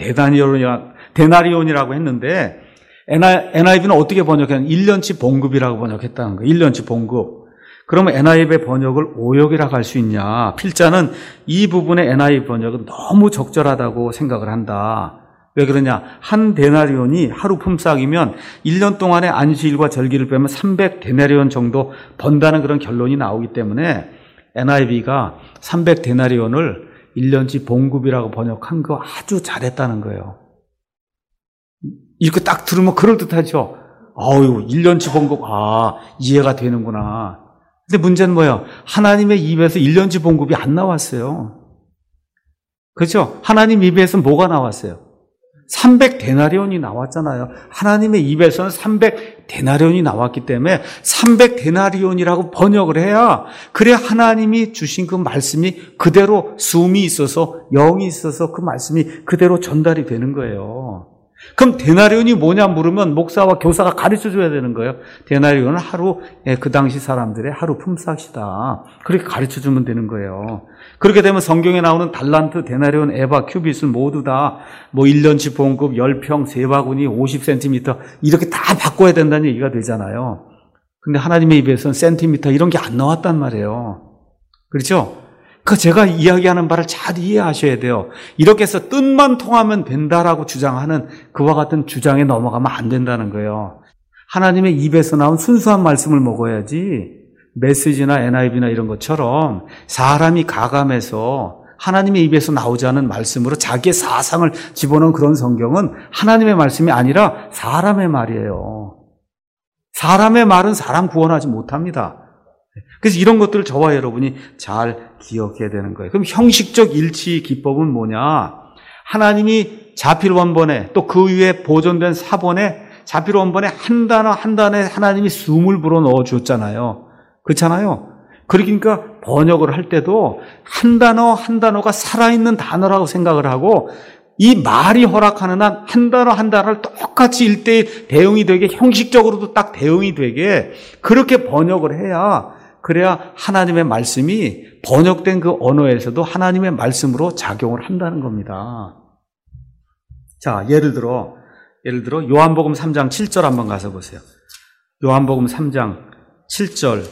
데나리온이라고 했는데 엔 아이 브이는 어떻게 번역했냐면 일 년치 봉급이라고 번역했다는 거예요. 일 년치 봉급. 그러면 엔 아이 브이의 번역을 오역이라고 할 수 있냐. 필자는 이 부분의 엔 아이 브이 번역은 너무 적절하다고 생각을 한다. 왜 그러냐. 한 데나리온이 하루 품삯이면 일 년 동안의 안식일과 절기를 빼면 삼백 데나리온 정도 번다는 그런 결론이 나오기 때문에 엔 아이 브이가 삼백 데나리온을 일 년치 봉급이라고 번역한 거 아주 잘했다는 거예요. 이렇게 딱 들으면 그럴듯하죠. 아유, 일 년치 봉급, 아, 이해가 되는구나. 근데 문제는 뭐예요? 하나님의 입에서 일 년치 봉급이 안 나왔어요. 그렇죠? 하나님 입에서 뭐가 나왔어요? 삼백 데나리온이 나왔잖아요. 하나님의 입에서는 삼백 데나리온이 나왔기 때문에 삼백 데나리온이라고 번역을 해야 그래야 하나님이 주신 그 말씀이 그대로 숨이 있어서 영이 있어서 그 말씀이 그대로 전달이 되는 거예요. 그럼 데나리온이 뭐냐 물으면 목사와 교사가 가르쳐줘야 되는 거예요. 데나리온은 하루, 그 당시 사람들의 하루 품삯이다. 그렇게 가르쳐주면 되는 거예요. 그렇게 되면 성경에 나오는 달란트, 데나리온, 에바, 큐빗은 모두 다 뭐 일 년치 봉급, 열 평, 세 바구니, 오십 센티미터 이렇게 다 바꿔야 된다는 얘기가 되잖아요. 근데 하나님의 입에서는 센티미터 이런 게 안 나왔단 말이에요. 그렇죠? 그 제가 이야기하는 바를 잘 이해하셔야 돼요. 이렇게 해서 뜻만 통하면 된다라고 주장하는 그와 같은 주장에 넘어가면 안 된다는 거예요. 하나님의 입에서 나온 순수한 말씀을 먹어야지 메시지나 엔 아이 브이나 이런 것처럼 사람이 가감해서 하나님의 입에서 나오지 않은 말씀으로 자기의 사상을 집어넣은 그런 성경은 하나님의 말씀이 아니라 사람의 말이에요. 사람의 말은 사람 구원하지 못합니다. 그래서 이런 것들을 저와 여러분이 잘 기억해야 되는 거예요. 그럼 형식적 일치 기법은 뭐냐? 하나님이 자필 원본에 또 그 위에 보존된 사본에 자필 원본에 한 단어 한 단어에 하나님이 숨을 불어 넣어 주었잖아요. 그렇잖아요. 그러니까 번역을 할 때도 한 단어 한 단어가 살아있는 단어라고 생각을 하고 이 말이 허락하는 한 한 단어 한 단어를 똑같이 일대일 대응이 되게 형식적으로도 딱 대응이 되게 그렇게 번역을 해야 그래야 하나님의 말씀이 번역된 그 언어에서도 하나님의 말씀으로 작용을 한다는 겁니다. 자, 예를 들어 예를 들어 요한복음 삼 장 칠 절 한번 가서 보세요. 요한복음 삼 장 칠 절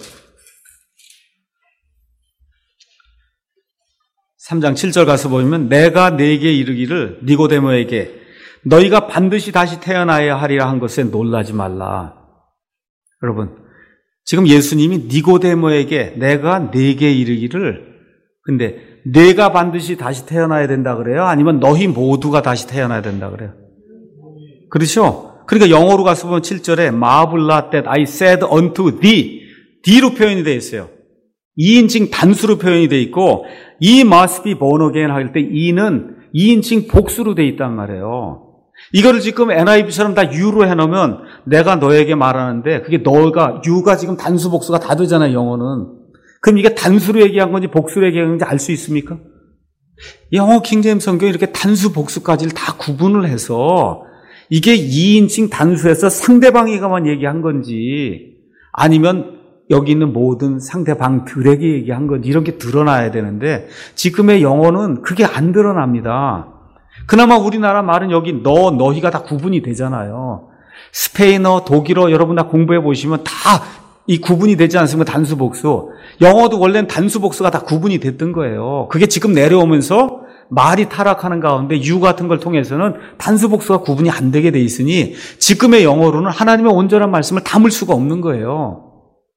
삼 장 칠 절 가서 보면 내가 네게 이르기를 니고데모에게 너희가 반드시 다시 태어나야 하리라 한 것에 놀라지 말라. 여러분, 지금 예수님이 니고데모에게 내가 네게 이르기를 근데 내가 반드시 다시 태어나야 된다 그래요? 아니면 너희 모두가 다시 태어나야 된다 그래요? 그렇죠? 그러니까 영어로 가서 보면 칠 절에 marvel not that I said unto thee D로 표현이 되어 있어요. 이인칭 단수로 표현이 되어 있고 이 must be born again 할 때 이는 이인칭 복수로 되어 있단 말이에요. 이거를 지금 엔 아이 브이처럼 다 you로 해놓으면 내가 너에게 말하는데 그게 너가 you가 지금 단수 복수가 다 되잖아요. 영어는. 그럼 이게 단수로 얘기한 건지 복수로 얘기한 건지 알 수 있습니까? 영어 킹제임스 성경이 이렇게 단수 복수까지를 다 구분을 해서 이게 이인칭 단수에서 상대방에게만 얘기한 건지 아니면 여기 있는 모든 상대방들에게 얘기한 건지 이런 게 드러나야 되는데 지금의 영어는 그게 안 드러납니다. 그나마 우리나라 말은 여기 너, 너희가 다 구분이 되잖아요. 스페인어, 독일어 여러분 다 공부해 보시면 다 이 구분이 되지 않습니까? 단수 복수. 영어도 원래는 단수 복수가 다 구분이 됐던 거예요. 그게 지금 내려오면서 말이 타락하는 가운데 유 같은 걸 통해서는 단수 복수가 구분이 안 되게 돼 있으니 지금의 영어로는 하나님의 온전한 말씀을 담을 수가 없는 거예요.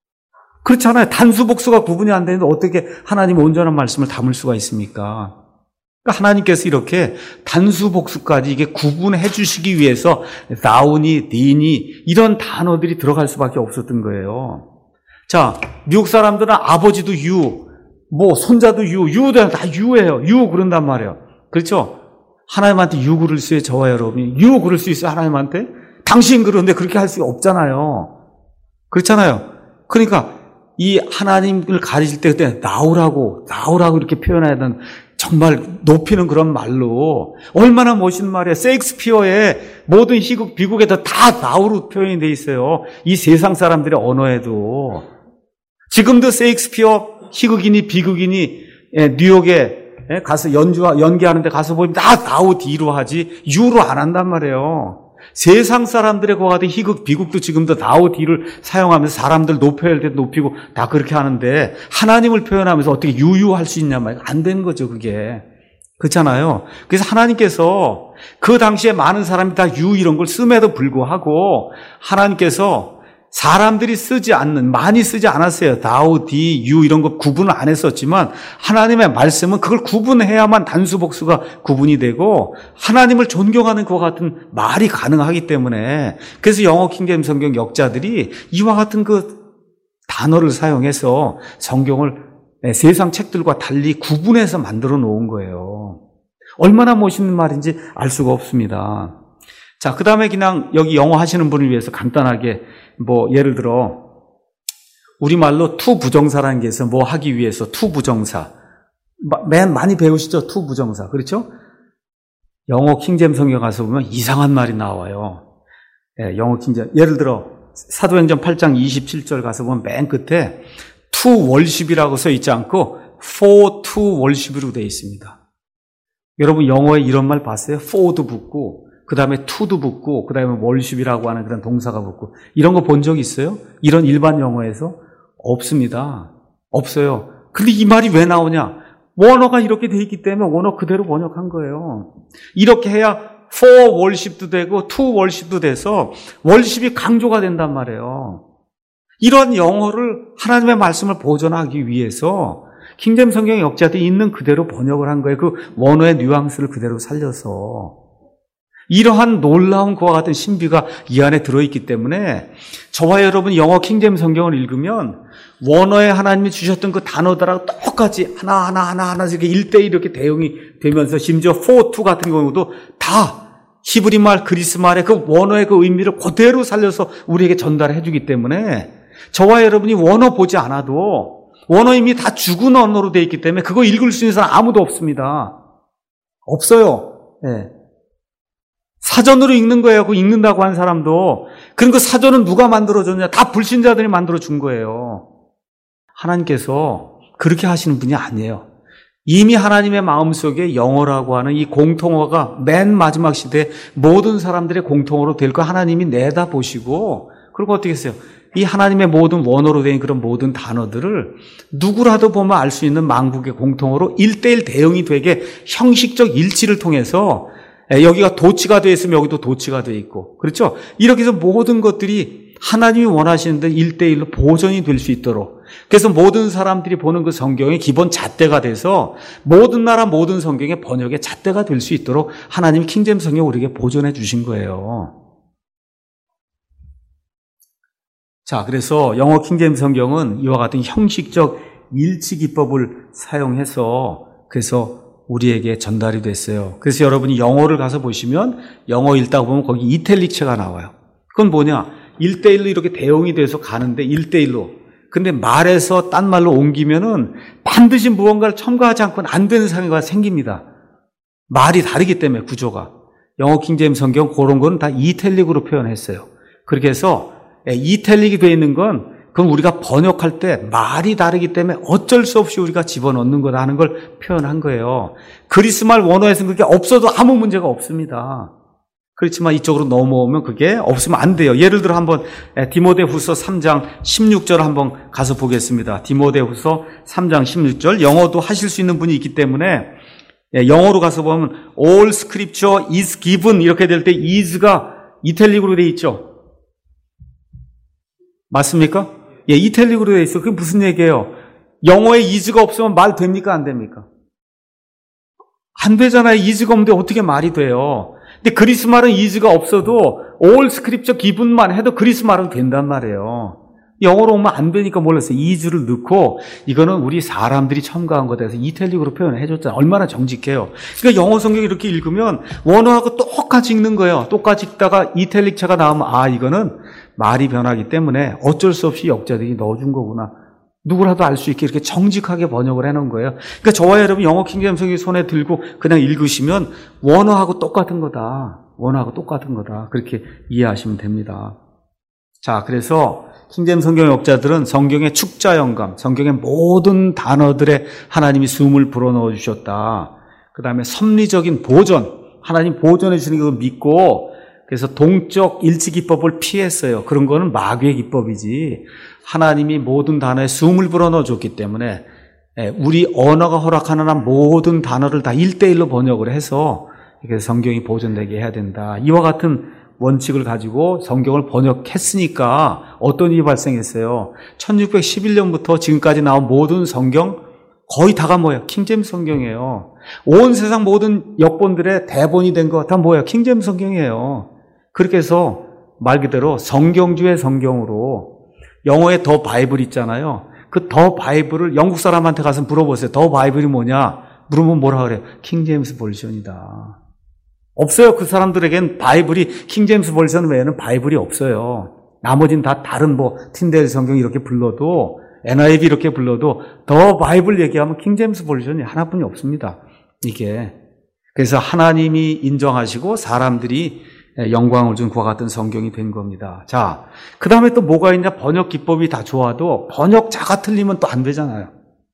그렇잖아요. 단수 복수가 구분이 안 되는데 어떻게 하나님의 온전한 말씀을 담을 수가 있습니까? 그러니까 하나님께서 이렇게 단수 복수까지 이게 구분해 주시기 위해서 thou니, theen이 이런 단어들이 들어갈 수밖에 없었던 거예요. 자, 미국 사람들은 아버지도 you, 뭐 손자도 you, you도 다 you예요. you 그런단 말이에요. 그렇죠? 하나님한테 you 그럴 수 있어요. 저와 여러분이 you 그럴 수 있어요. 하나님한테? 당신 그러는데 그렇게 할 수 없잖아요. 그렇잖아요. 그러니까 이 하나님을 가리실 때 그때 나오라고 나오라고 이렇게 표현해야 되는 정말 높이는 그런 말로 얼마나 멋있는 말이에요. 셰익스피어의 모든 희극 비극에도 다 나우로 표현이 돼 있어요. 이 세상 사람들의 언어에도 지금도 셰익스피어 희극이니 비극이니 뉴욕에 가서 연주 연기하는데 가서 보면 다 나우 디로 하지 유로 안 한단 말이에요. 세상 사람들의 그와 같은 희극, 비극도 지금도 나우 디를 사용하면서 사람들 높여야 할 때 높이고 다 그렇게 하는데 하나님을 표현하면서 어떻게 유유할 수 있냐 말이에요. 안 되는 거죠, 그게. 그렇잖아요. 그래서 하나님께서 그 당시에 많은 사람이 다 유 이런 걸 씀에도 불구하고 하나님께서 사람들이 쓰지 않는, 많이 쓰지 않았어요. 다우, 디, 유 이런 거 구분을 안 했었지만 하나님의 말씀은 그걸 구분해야만 단수복수가 구분이 되고 하나님을 존경하는 그와 같은 말이 가능하기 때문에 그래서 영어 킹제임스 성경 역자들이 이와 같은 그 단어를 사용해서 성경을 세상 책들과 달리 구분해서 만들어 놓은 거예요. 얼마나 멋있는 말인지 알 수가 없습니다. 자, 그 다음에 그냥 여기 영어 하시는 분을 위해서 간단하게 뭐 예를 들어 우리말로 투 부정사라는 게 있어요. 뭐 하기 위해서 투 부정사. 맨 많이 배우시죠? 투 부정사. 그렇죠? 영어 킹제임스 성경 가서 보면 이상한 말이 나와요. 예, 영어 킹제임스. 예를 들어 사도행전 팔 장 이십칠 절 가서 보면 맨 끝에 to worship이라고 써 있지 않고 for to worship으로 되어 있습니다. 여러분 영어에 이런 말 봤어요? for도 붙고 그 다음에 to도 붙고 그 다음에 worship이라고 하는 그런 동사가 붙고 이런 거 본 적 있어요? 이런 일반 영어에서? 없습니다. 없어요. 근데 이 말이 왜 나오냐? 원어가 이렇게 돼 있기 때문에 원어 그대로 번역한 거예요. 이렇게 해야 for worship도 되고 to worship도 돼서 worship이 강조가 된단 말이에요. 이런 영어를 하나님의 말씀을 보존하기 위해서 킹제임스 성경의 역자들이 있는 그대로 번역을 한 거예요. 그 원어의 뉘앙스를 그대로 살려서. 이러한 놀라운 그와 같은 신비가 이 안에 들어있기 때문에 저와 여러분이 영어 킹제임스 성경을 읽으면 원어에 하나님이 주셨던 그 단어들하고 똑같이 하나하나 하나하나 이렇게 일대일 이렇게 대응이 되면서 심지어 for to 같은 경우도 다 히브리 말, 그리스 말의 그 원어의 그 의미를 그대로 살려서 우리에게 전달해 주기 때문에 저와 여러분이 원어 보지 않아도 원어 이미 다 죽은 언어로 되어 있기 때문에 그거 읽을 수 있는 사람 아무도 없습니다. 없어요. 네. 사전으로 읽는 거예요. 그 읽는다고 한 사람도. 그런 그 사전은 누가 만들어줬냐? 다 불신자들이 만들어준 거예요. 하나님께서 그렇게 하시는 분이 아니에요. 이미 하나님의 마음속에 영어라고 하는 이 공통어가 맨 마지막 시대에 모든 사람들의 공통어로 될 거 하나님이 내다보시고 그리고 어떻게 했어요? 이 하나님의 모든 원어로 된 그런 모든 단어들을 누구라도 보면 알 수 있는 만국의 공통어로 일대일 대응이 되게 형식적 일치를 통해서 여기가 도치가 되어 있으면 여기도 도치가 되어 있고 그렇죠? 이렇게 해서 모든 것들이 하나님이 원하시는 데 일대일로 보존이 될 수 있도록 그래서 모든 사람들이 보는 그 성경의 기본 잣대가 돼서 모든 나라 모든 성경의 번역의 잣대가 될 수 있도록 하나님이 킹제임스 성경을 우리에게 보존해 주신 거예요. 자, 그래서 영어 킹제임스 성경은 이와 같은 형식적 일치 기법을 사용해서 그래서 우리에게 전달이 됐어요. 그래서 여러분이 영어를 가서 보시면 영어 읽다 보면 거기 이탈릭체가 나와요. 그건 뭐냐? 일대일로 이렇게 대응이 돼서 가는데 일대일로. 근데 말에서 딴 말로 옮기면은 반드시 무언가를 첨가하지 않고는 안 되는 상황이 생깁니다. 말이 다르기 때문에 구조가. 영어 킹제임스 성경 그런 거는 다 이탈릭으로 표현했어요. 그렇게 해서 이탈릭이 되어 있는 건 그건 우리가 번역할 때 말이 다르기 때문에 어쩔 수 없이 우리가 집어넣는 거다 하는 걸 표현한 거예요. 그리스말 원어에서는 그게 없어도 아무 문제가 없습니다. 그렇지만 이쪽으로 넘어오면 그게 없으면 안 돼요. 예를 들어 한번 디모데후서 삼 장 십육 절 한번 가서 보겠습니다. 디모데후서 삼 장 십육 절 영어도 하실 수 있는 분이 있기 때문에 영어로 가서 보면 all scripture is given 이렇게 될 때 is가 이탈릭으로 돼 있죠. 맞습니까? 예, 이탈릭으로 돼 있어. 그게 무슨 얘기예요? 영어에 is가 없으면 말 됩니까? 안 됩니까? 안 되잖아요. is가 없는데 어떻게 말이 돼요? 근데 그리스 말은 is가 없어도 all scripture given만 해도 그리스 말은 된단 말이에요. 영어로 오면 안 되니까 몰랐어요. is를 넣고 이거는 우리 사람들이 첨가한 거다 해서 이탈릭으로 표현해 줬잖아요. 얼마나 정직해요. 그러니까 영어 성경 이렇게 읽으면 원어하고 똑같이 읽는 거예요. 똑같이 읽다가 이탈릭체가 나오면 아 이거는 말이 변하기 때문에 어쩔 수 없이 역자들이 넣어준 거구나. 누구라도 알 수 있게 이렇게 정직하게 번역을 해놓은 거예요. 그러니까 저와 여러분 영어 킹제임스 성경 손에 들고 그냥 읽으시면 원어하고 똑같은 거다. 원어하고 똑같은 거다. 그렇게 이해하시면 됩니다. 자, 그래서 킹제임스 성경 역자들은 성경의 축자 영감, 성경의 모든 단어들에 하나님이 숨을 불어넣어 주셨다. 그 다음에 섭리적인 보존, 하나님 보존해 주시는 걸 믿고 그래서 동적 일치 기법을 피했어요. 그런 거는 마귀의 기법이지. 하나님이 모든 단어에 숨을 불어넣어 줬기 때문에 우리 언어가 허락하는 한 모든 단어를 다 일대일로 번역을 해서 성경이 보존되게 해야 된다. 이와 같은 원칙을 가지고 성경을 번역했으니까 어떤 일이 발생했어요? 천육백십일 년부터 지금까지 나온 모든 성경 거의 다가 뭐예요? 킹제임스 성경이에요. 온 세상 모든 역본들의 대본이 된 거 다 뭐예요? 킹제임스 성경이에요. 그렇게 해서 말 그대로 성경주의 성경으로 영어에 더 바이블 있잖아요. 그 더 바이블을 영국 사람한테 가서 물어보세요. 더 바이블이 뭐냐? 물으면 뭐라 그래요? 킹제임스 버전이다. 없어요. 그 사람들에겐 바이블이 킹제임스 버전 외에는 바이블이 없어요. 나머지는 다 다른 뭐 틴데일 성경 이렇게 불러도 엔아이브이 이렇게 불러도 더 바이블 얘기하면 킹제임스 버전이 하나뿐이 없습니다. 이게 그래서 하나님이 인정하시고 사람들이 영광을 준 그와 같은 성경이 된 겁니다. 자, 그 다음에 또 뭐가 있냐? 번역 기법이 다 좋아도 번역자가 틀리면 또 안 되잖아요.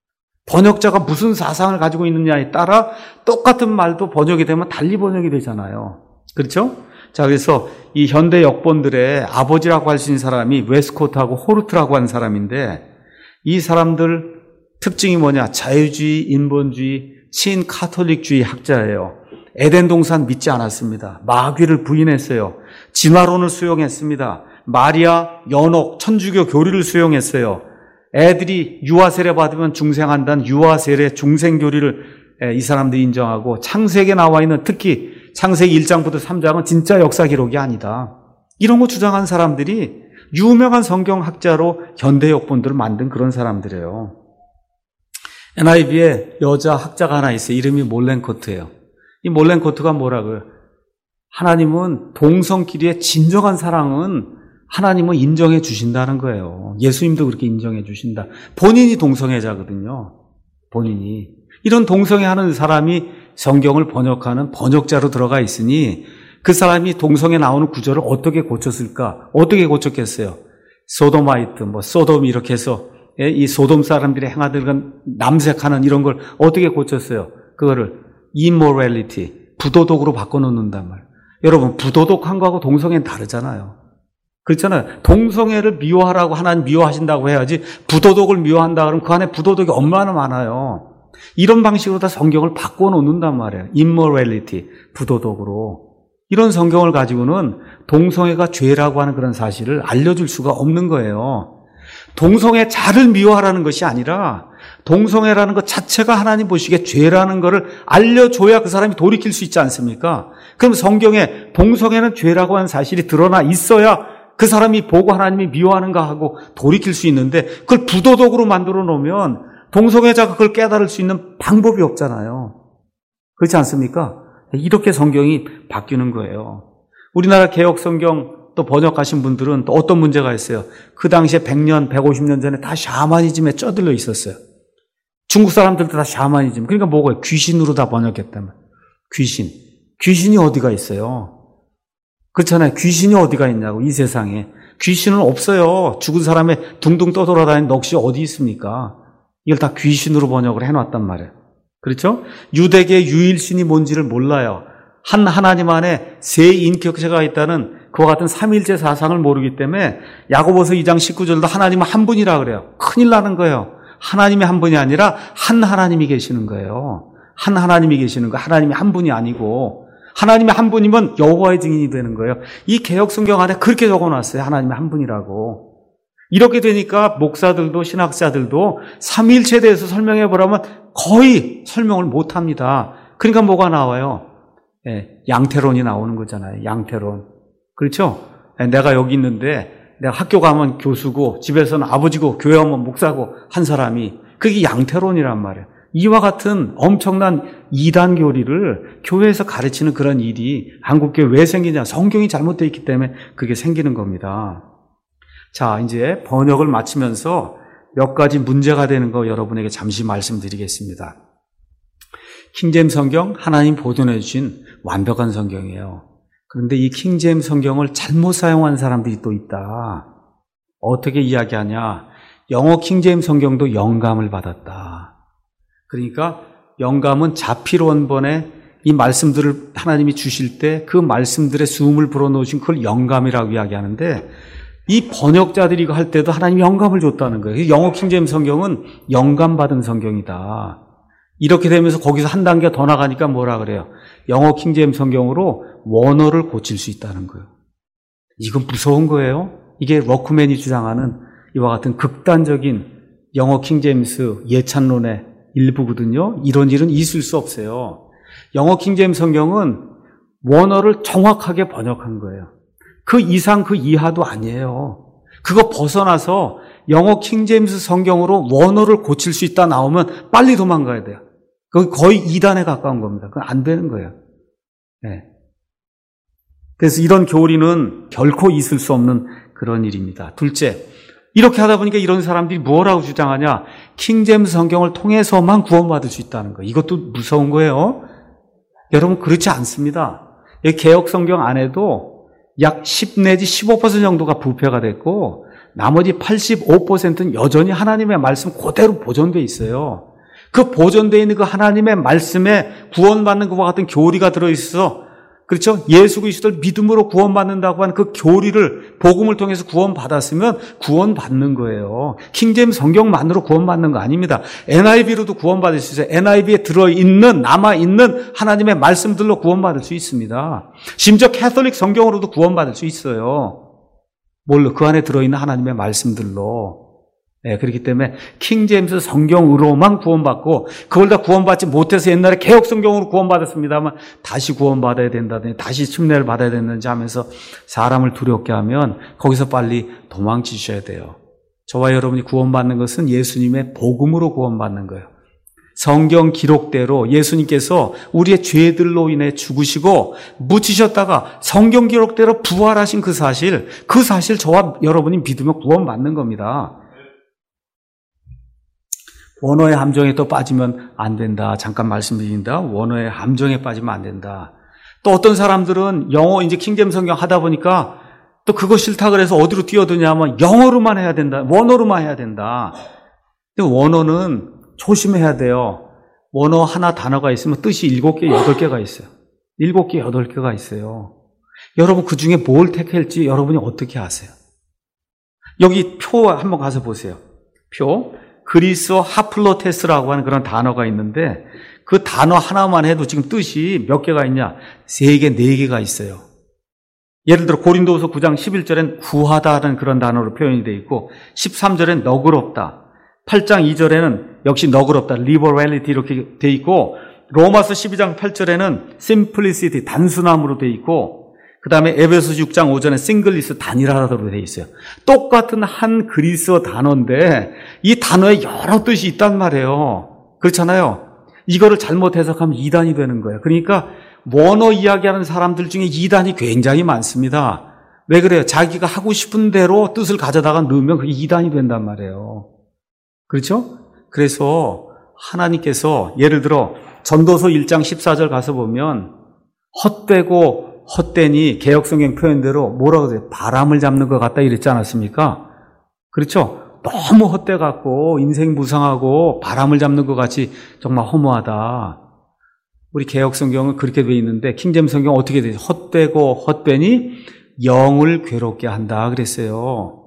번역자가 무슨 사상을 가지고 있느냐에 따라 똑같은 말도 번역이 되면 달리 번역이 되잖아요. 그렇죠? 자, 그래서 이 현대 역본들의 아버지라고 할 수 있는 사람이 웨스코트하고 호르트라고 하는 사람인데 이 사람들 특징이 뭐냐? 자유주의, 인본주의, 친카톨릭주의 학자예요. 에덴 동산 믿지 않았습니다. 마귀를 부인했어요. 진화론을 수용했습니다. 마리아, 연옥, 천주교 교리를 수용했어요. 애들이 유아 세례 받으면 중생한다는 유아 세례 중생 교리를 이 사람들이 인정하고 창세기에 나와 있는 특히 창세기 일 장부터 삼 장은 진짜 역사 기록이 아니다. 이런 거 주장한 사람들이 유명한 성경학자로 현대 역본들을 만든 그런 사람들이에요. 엔아이브이에 여자 학자가 하나 있어요. 이름이 몰랭코트예요. 이 몰랭코트가 뭐라고요? 하나님은 동성끼리의 진정한 사랑은 하나님은 인정해 주신다는 거예요. 예수님도 그렇게 인정해 주신다. 본인이 동성애자거든요. 본인이. 이런 동성애하는 사람이 성경을 번역하는 번역자로 들어가 있으니 그 사람이 동성애 나오는 구절을 어떻게 고쳤을까? 어떻게 고쳤겠어요? 소도마이트, 뭐 소돔 이렇게 해서 이 소돔 사람들이 행하던 남색하는 이런 걸 어떻게 고쳤어요? 그거를 immorality, 부도덕으로 바꿔놓는단 말이에요. 여러분, 부도덕한 거하고 동성애는 다르잖아요. 그렇잖아요. 동성애를 미워하라고 하나님 미워하신다고 해야지 부도덕을 미워한다 그러면 그 안에 부도덕이 얼마나 많아요. 이런 방식으로 다 성경을 바꿔놓는단 말이에요. immorality, 부도덕으로. 이런 성경을 가지고는 동성애가 죄라고 하는 그런 사실을 알려줄 수가 없는 거예요. 동성애 자를 미워하라는 것이 아니라 동성애라는 것 자체가 하나님 보시기에 죄라는 것을 알려줘야 그 사람이 돌이킬 수 있지 않습니까? 그럼 성경에 동성애는 죄라고 하는 사실이 드러나 있어야 그 사람이 보고 하나님이 미워하는가 하고 돌이킬 수 있는데 그걸 부도덕으로 만들어 놓으면 동성애자가 그걸 깨달을 수 있는 방법이 없잖아요. 그렇지 않습니까? 이렇게 성경이 바뀌는 거예요. 우리나라 개혁 성경 또 번역하신 분들은 또 어떤 문제가 있어요? 그 당시에 백 년, 백오십 년 전에 다 샤머니즘에 쩌들려 있었어요. 중국 사람들도 다 샤머니즘. 그러니까 뭐가 귀신으로 다 번역했다면. 귀신. 귀신이 어디가 있어요? 그렇잖아요. 귀신이 어디가 있냐고, 이 세상에. 귀신은 없어요. 죽은 사람의 둥둥 떠돌아다니는 넋이 어디 있습니까? 이걸 다 귀신으로 번역을 해놨단 말이에요. 그렇죠? 유대계의 유일신이 뭔지를 몰라요. 한 하나님 안에 세 인격체가 있다는 그와 같은 삼일체 사상을 모르기 때문에 야고보서 이 장 십구 절도 하나님은 한 분이라 그래요. 큰일 나는 거예요. 하나님이 한 분이 아니라 한 하나님이 계시는 거예요. 한 하나님이 계시는 거예요. 하나님이 한 분이 아니고 하나님이 한 분이면 여호와의 증인이 되는 거예요. 이 개역 성경 안에 그렇게 적어놨어요. 하나님이 한 분이라고. 이렇게 되니까 목사들도 신학자들도 삼일체에 대해서 설명해 보라면 거의 설명을 못합니다. 그러니까 뭐가 나와요? 예, 양태론이 나오는 거잖아요. 양태론. 그렇죠? 예, 내가 여기 있는데 내가 학교 가면 교수고 집에서는 아버지고 교회 오면 목사고 한 사람이 그게 양태론이란 말이에요. 이와 같은 엄청난 이단 교리를 교회에서 가르치는 그런 일이 한국교회 왜 생기냐? 성경이 잘못되어 있기 때문에 그게 생기는 겁니다. 자, 이제 번역을 마치면서 몇 가지 문제가 되는 거 여러분에게 잠시 말씀드리겠습니다. 킹제임스 성경 하나님 보존해 주신 완벽한 성경이에요. 그런데 이 킹제임스 성경을 잘못 사용한 사람들이 또 있다. 어떻게 이야기하냐? 영어 킹제임스 성경도 영감을 받았다. 그러니까 영감은 자필 원본에 이 말씀들을 하나님이 주실 때 그 말씀들의 수음을 불어넣으신 그걸 영감이라고 이야기하는데 이 번역자들이 이거 할 때도 하나님이 영감을 줬다는 거예요. 영어 킹제임스 성경은 영감받은 성경이다. 이렇게 되면서 거기서 한 단계 더 나가니까 뭐라 그래요? 영어 킹제임스 성경으로 원어를 고칠 수 있다는 거예요. 이건 무서운 거예요. 이게 워크맨이 주장하는 이와 같은 극단적인 영어 킹제임스 예찬론의 일부거든요. 이런 일은 있을 수 없어요. 영어 킹제임스 성경은 원어를 정확하게 번역한 거예요. 그 이상 그 이하도 아니에요. 그거 벗어나서 영어 킹제임스 성경으로 원어를 고칠 수 있다 나오면 빨리 도망가야 돼요. 그건 거의 이단에 가까운 겁니다. 그건 안 되는 거예요. 네. 그래서 이런 교리는 결코 있을 수 없는 그런 일입니다. 둘째, 이렇게 하다 보니까 이런 사람들이 뭐라고 주장하냐? 킹제임스 성경을 통해서만 구원받을 수 있다는 거예요. 이것도 무서운 거예요. 여러분, 그렇지 않습니다. 이 개역 성경 안에도 약 십 내지 십오 퍼센트 정도가 부패가 됐고 나머지 팔십오 퍼센트는 여전히 하나님의 말씀 그대로 보존되어 있어요. 그 보존되어 있는 그 하나님의 말씀에 구원받는 것과 같은 교리가 들어있어. 그렇죠? 예수 그리스도를 믿음으로 구원받는다고 하는 그 교리를 복음을 통해서 구원받았으면 구원받는 거예요. 킹제임스 성경만으로 구원받는 거 아닙니다. 엔아이브이로도 구원받을 수 있어요. 엔아이브이에 들어있는 남아있는 하나님의 말씀들로 구원받을 수 있습니다. 심지어 캐톨릭 성경으로도 구원받을 수 있어요. 뭘로? 그 안에 들어있는 하나님의 말씀들로. 네, 그렇기 때문에 킹제임스 성경으로만 구원받고 그걸 다 구원받지 못해서 옛날에 개역 성경으로 구원받았습니다만 다시 구원받아야 된다든지 다시 침례를 받아야 된다든지 하면서 사람을 두렵게 하면 거기서 빨리 도망치셔야 돼요. 저와 여러분이 구원받는 것은 예수님의 복음으로 구원받는 거예요. 성경 기록대로 예수님께서 우리의 죄들로 인해 죽으시고 묻히셨다가 성경 기록대로 부활하신 그 사실, 그 사실 저와 여러분이 믿으면 구원받는 겁니다. 원어의 함정에 또 빠지면 안 된다. 잠깐 말씀드린다. 원어의 함정에 빠지면 안 된다. 또 어떤 사람들은 영어 이제 킹제임스 성경 하다 보니까 또 그거 싫다 그래서 어디로 뛰어드냐면 영어로만 해야 된다. 원어로만 해야 된다. 근데 원어는 조심해야 돼요. 원어 하나 단어가 있으면 뜻이 일곱 개, 여덟 개가 있어요. 일곱 개, 여덟 개가 있어요. 여러분 그 중에 뭘 택할지 여러분이 어떻게 아세요? 여기 표 한번 가서 보세요. 표. 그리스어 하플로테스라고 하는 그런 단어가 있는데 그 단어 하나만 해도 지금 뜻이 몇 개가 있냐? 세 개, 네 개가 있어요. 예를 들어 고린도후서 구 장 십일 절엔 구하다는 그런 단어로 표현이 되어 있고 십삼 절엔 너그럽다. 팔 장 이 절에는 역시 너그럽다. liberality 이렇게 되어 있고 로마서 십이 장 팔 절에는 simplicity 단순함으로 되어 있고 그 다음에 에베소서 육 장 오 절에 싱글리스 단일하다로 되어 있어요. 똑같은 한 그리스어 단어인데 이 단어에 여러 뜻이 있단 말이에요. 그렇잖아요. 이거를 잘못 해석하면 이단이 되는 거예요. 그러니까 원어 이야기하는 사람들 중에 이단이 굉장히 많습니다. 왜 그래요? 자기가 하고 싶은 대로 뜻을 가져다가 넣으면 그게 이단이 된단 말이에요. 그렇죠? 그래서 하나님께서 예를 들어 전도서 일 장 십사 절 가서 보면 헛되고 헛되니 개역성경 표현대로 뭐라고 그러세요? 바람을 잡는 것 같다 이랬지 않았습니까? 그렇죠? 너무 헛되갖고 인생 무상하고 바람을 잡는 것 같이 정말 허무하다. 우리 개역성경은 그렇게 돼 있는데 킹제임스 성경은 어떻게 되죠? 헛되고 헛되니 영을 괴롭게 한다 그랬어요.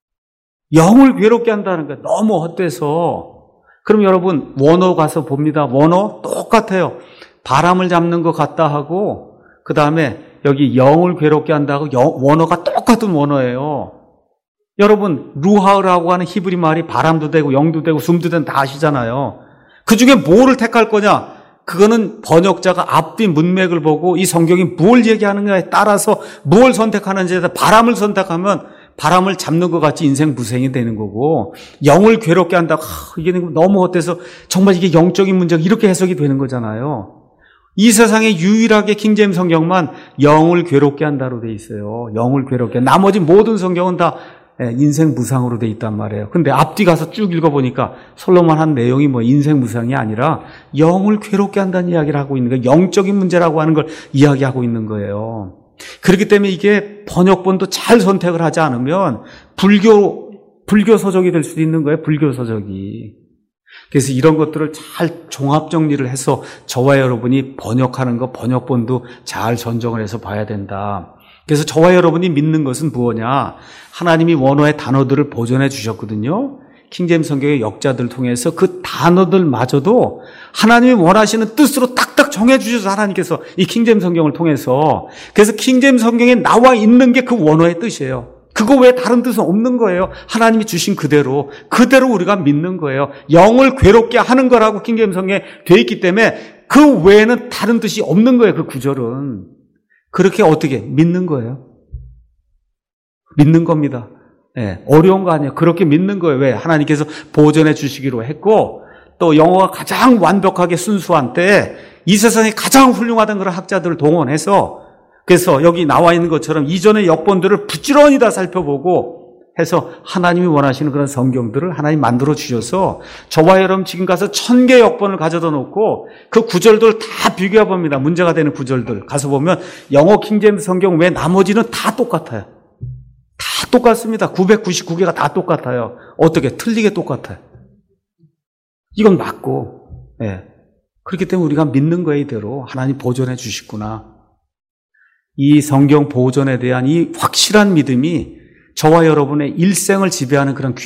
영을 괴롭게 한다는 게 너무 헛돼서. 그럼 여러분 원어 가서 봅니다. 원어 똑같아요. 바람을 잡는 것 같다 하고 그 다음에 여기 영을 괴롭게 한다고 영, 원어가 똑같은 원어예요. 여러분 루하라고 하는 히브리 말이 바람도 되고 영도 되고 숨도 되는 다 아시잖아요. 그중에 뭐를 택할 거냐? 그거는 번역자가 앞뒤 문맥을 보고 이 성경이 뭘 얘기하느냐에 따라서 뭘 선택하는지에 따라 바람을 선택하면 바람을 잡는 것 같이 인생 무생이 되는 거고, 영을 괴롭게 한다. 하, 이게 너무 헛돼서 정말 이게 영적인 문제가 이렇게 해석이 되는 거잖아요. 이 세상에 유일하게 킹제임스 성경만 영을 괴롭게 한다로 돼 있어요. 영을 괴롭게. 나머지 모든 성경은 다 인생 무상으로 돼 있단 말이에요. 근데 앞뒤 가서 쭉 읽어보니까 솔로몬 한 내용이 뭐 인생 무상이 아니라 영을 괴롭게 한다는 이야기를 하고 있는 거예요. 영적인 문제라고 하는 걸 이야기하고 있는 거예요. 그렇기 때문에 이게 번역본도 잘 선택을 하지 않으면 불교, 불교 서적이 될 수도 있는 거예요. 불교 서적이. 그래서 이런 것들을 잘 종합 정리를 해서 저와 여러분이 번역하는 거, 번역본도 잘 전정을 해서 봐야 된다. 그래서 저와 여러분이 믿는 것은 무엇이냐? 하나님이 원어의 단어들을 보존해 주셨거든요. 킹제임스 성경의 역자들을 통해서 그 단어들마저도 하나님이 원하시는 뜻으로 딱딱 정해 주셔서 하나님께서 이 킹제임스 성경을 통해서. 그래서 킹제임스 성경에 나와 있는 게 그 원어의 뜻이에요. 그거 외에 다른 뜻은 없는 거예요. 하나님이 주신 그대로 그대로 우리가 믿는 거예요. 영을 괴롭게 하는 거라고 킹제임스 성경에 돼 있기 때문에 그 외에는 다른 뜻이 없는 거예요. 그 구절은. 그렇게 어떻게 믿는 거예요? 믿는 겁니다. 네, 어려운 거 아니에요. 그렇게 믿는 거예요. 왜? 하나님께서 보존해 주시기로 했고, 또 영어가 가장 완벽하게 순수한 때 이 세상에 가장 훌륭하던 그런 학자들을 동원해서, 그래서 여기 나와 있는 것처럼 이전의 역본들을 부지런히 다 살펴보고 해서 하나님이 원하시는 그런 성경들을 하나님 만들어 주셔서 저와 여러분 지금 가서 천 개 역본을 가져다 놓고 그 구절들 다 비교해 봅니다. 문제가 되는 구절들 가서 보면 영어 킹제임스 성경 외 나머지는 다 똑같아요. 다 똑같습니다. 구백구십구 개가 다 똑같아요. 어떻게? 틀리게 똑같아요. 이건 맞고, 예. 네. 그렇기 때문에 우리가 믿는 거에 이대로 하나님 보존해 주시구나. 이 성경 보존에 대한 이 확실한 믿음이 저와 여러분의 일생을 지배하는 그런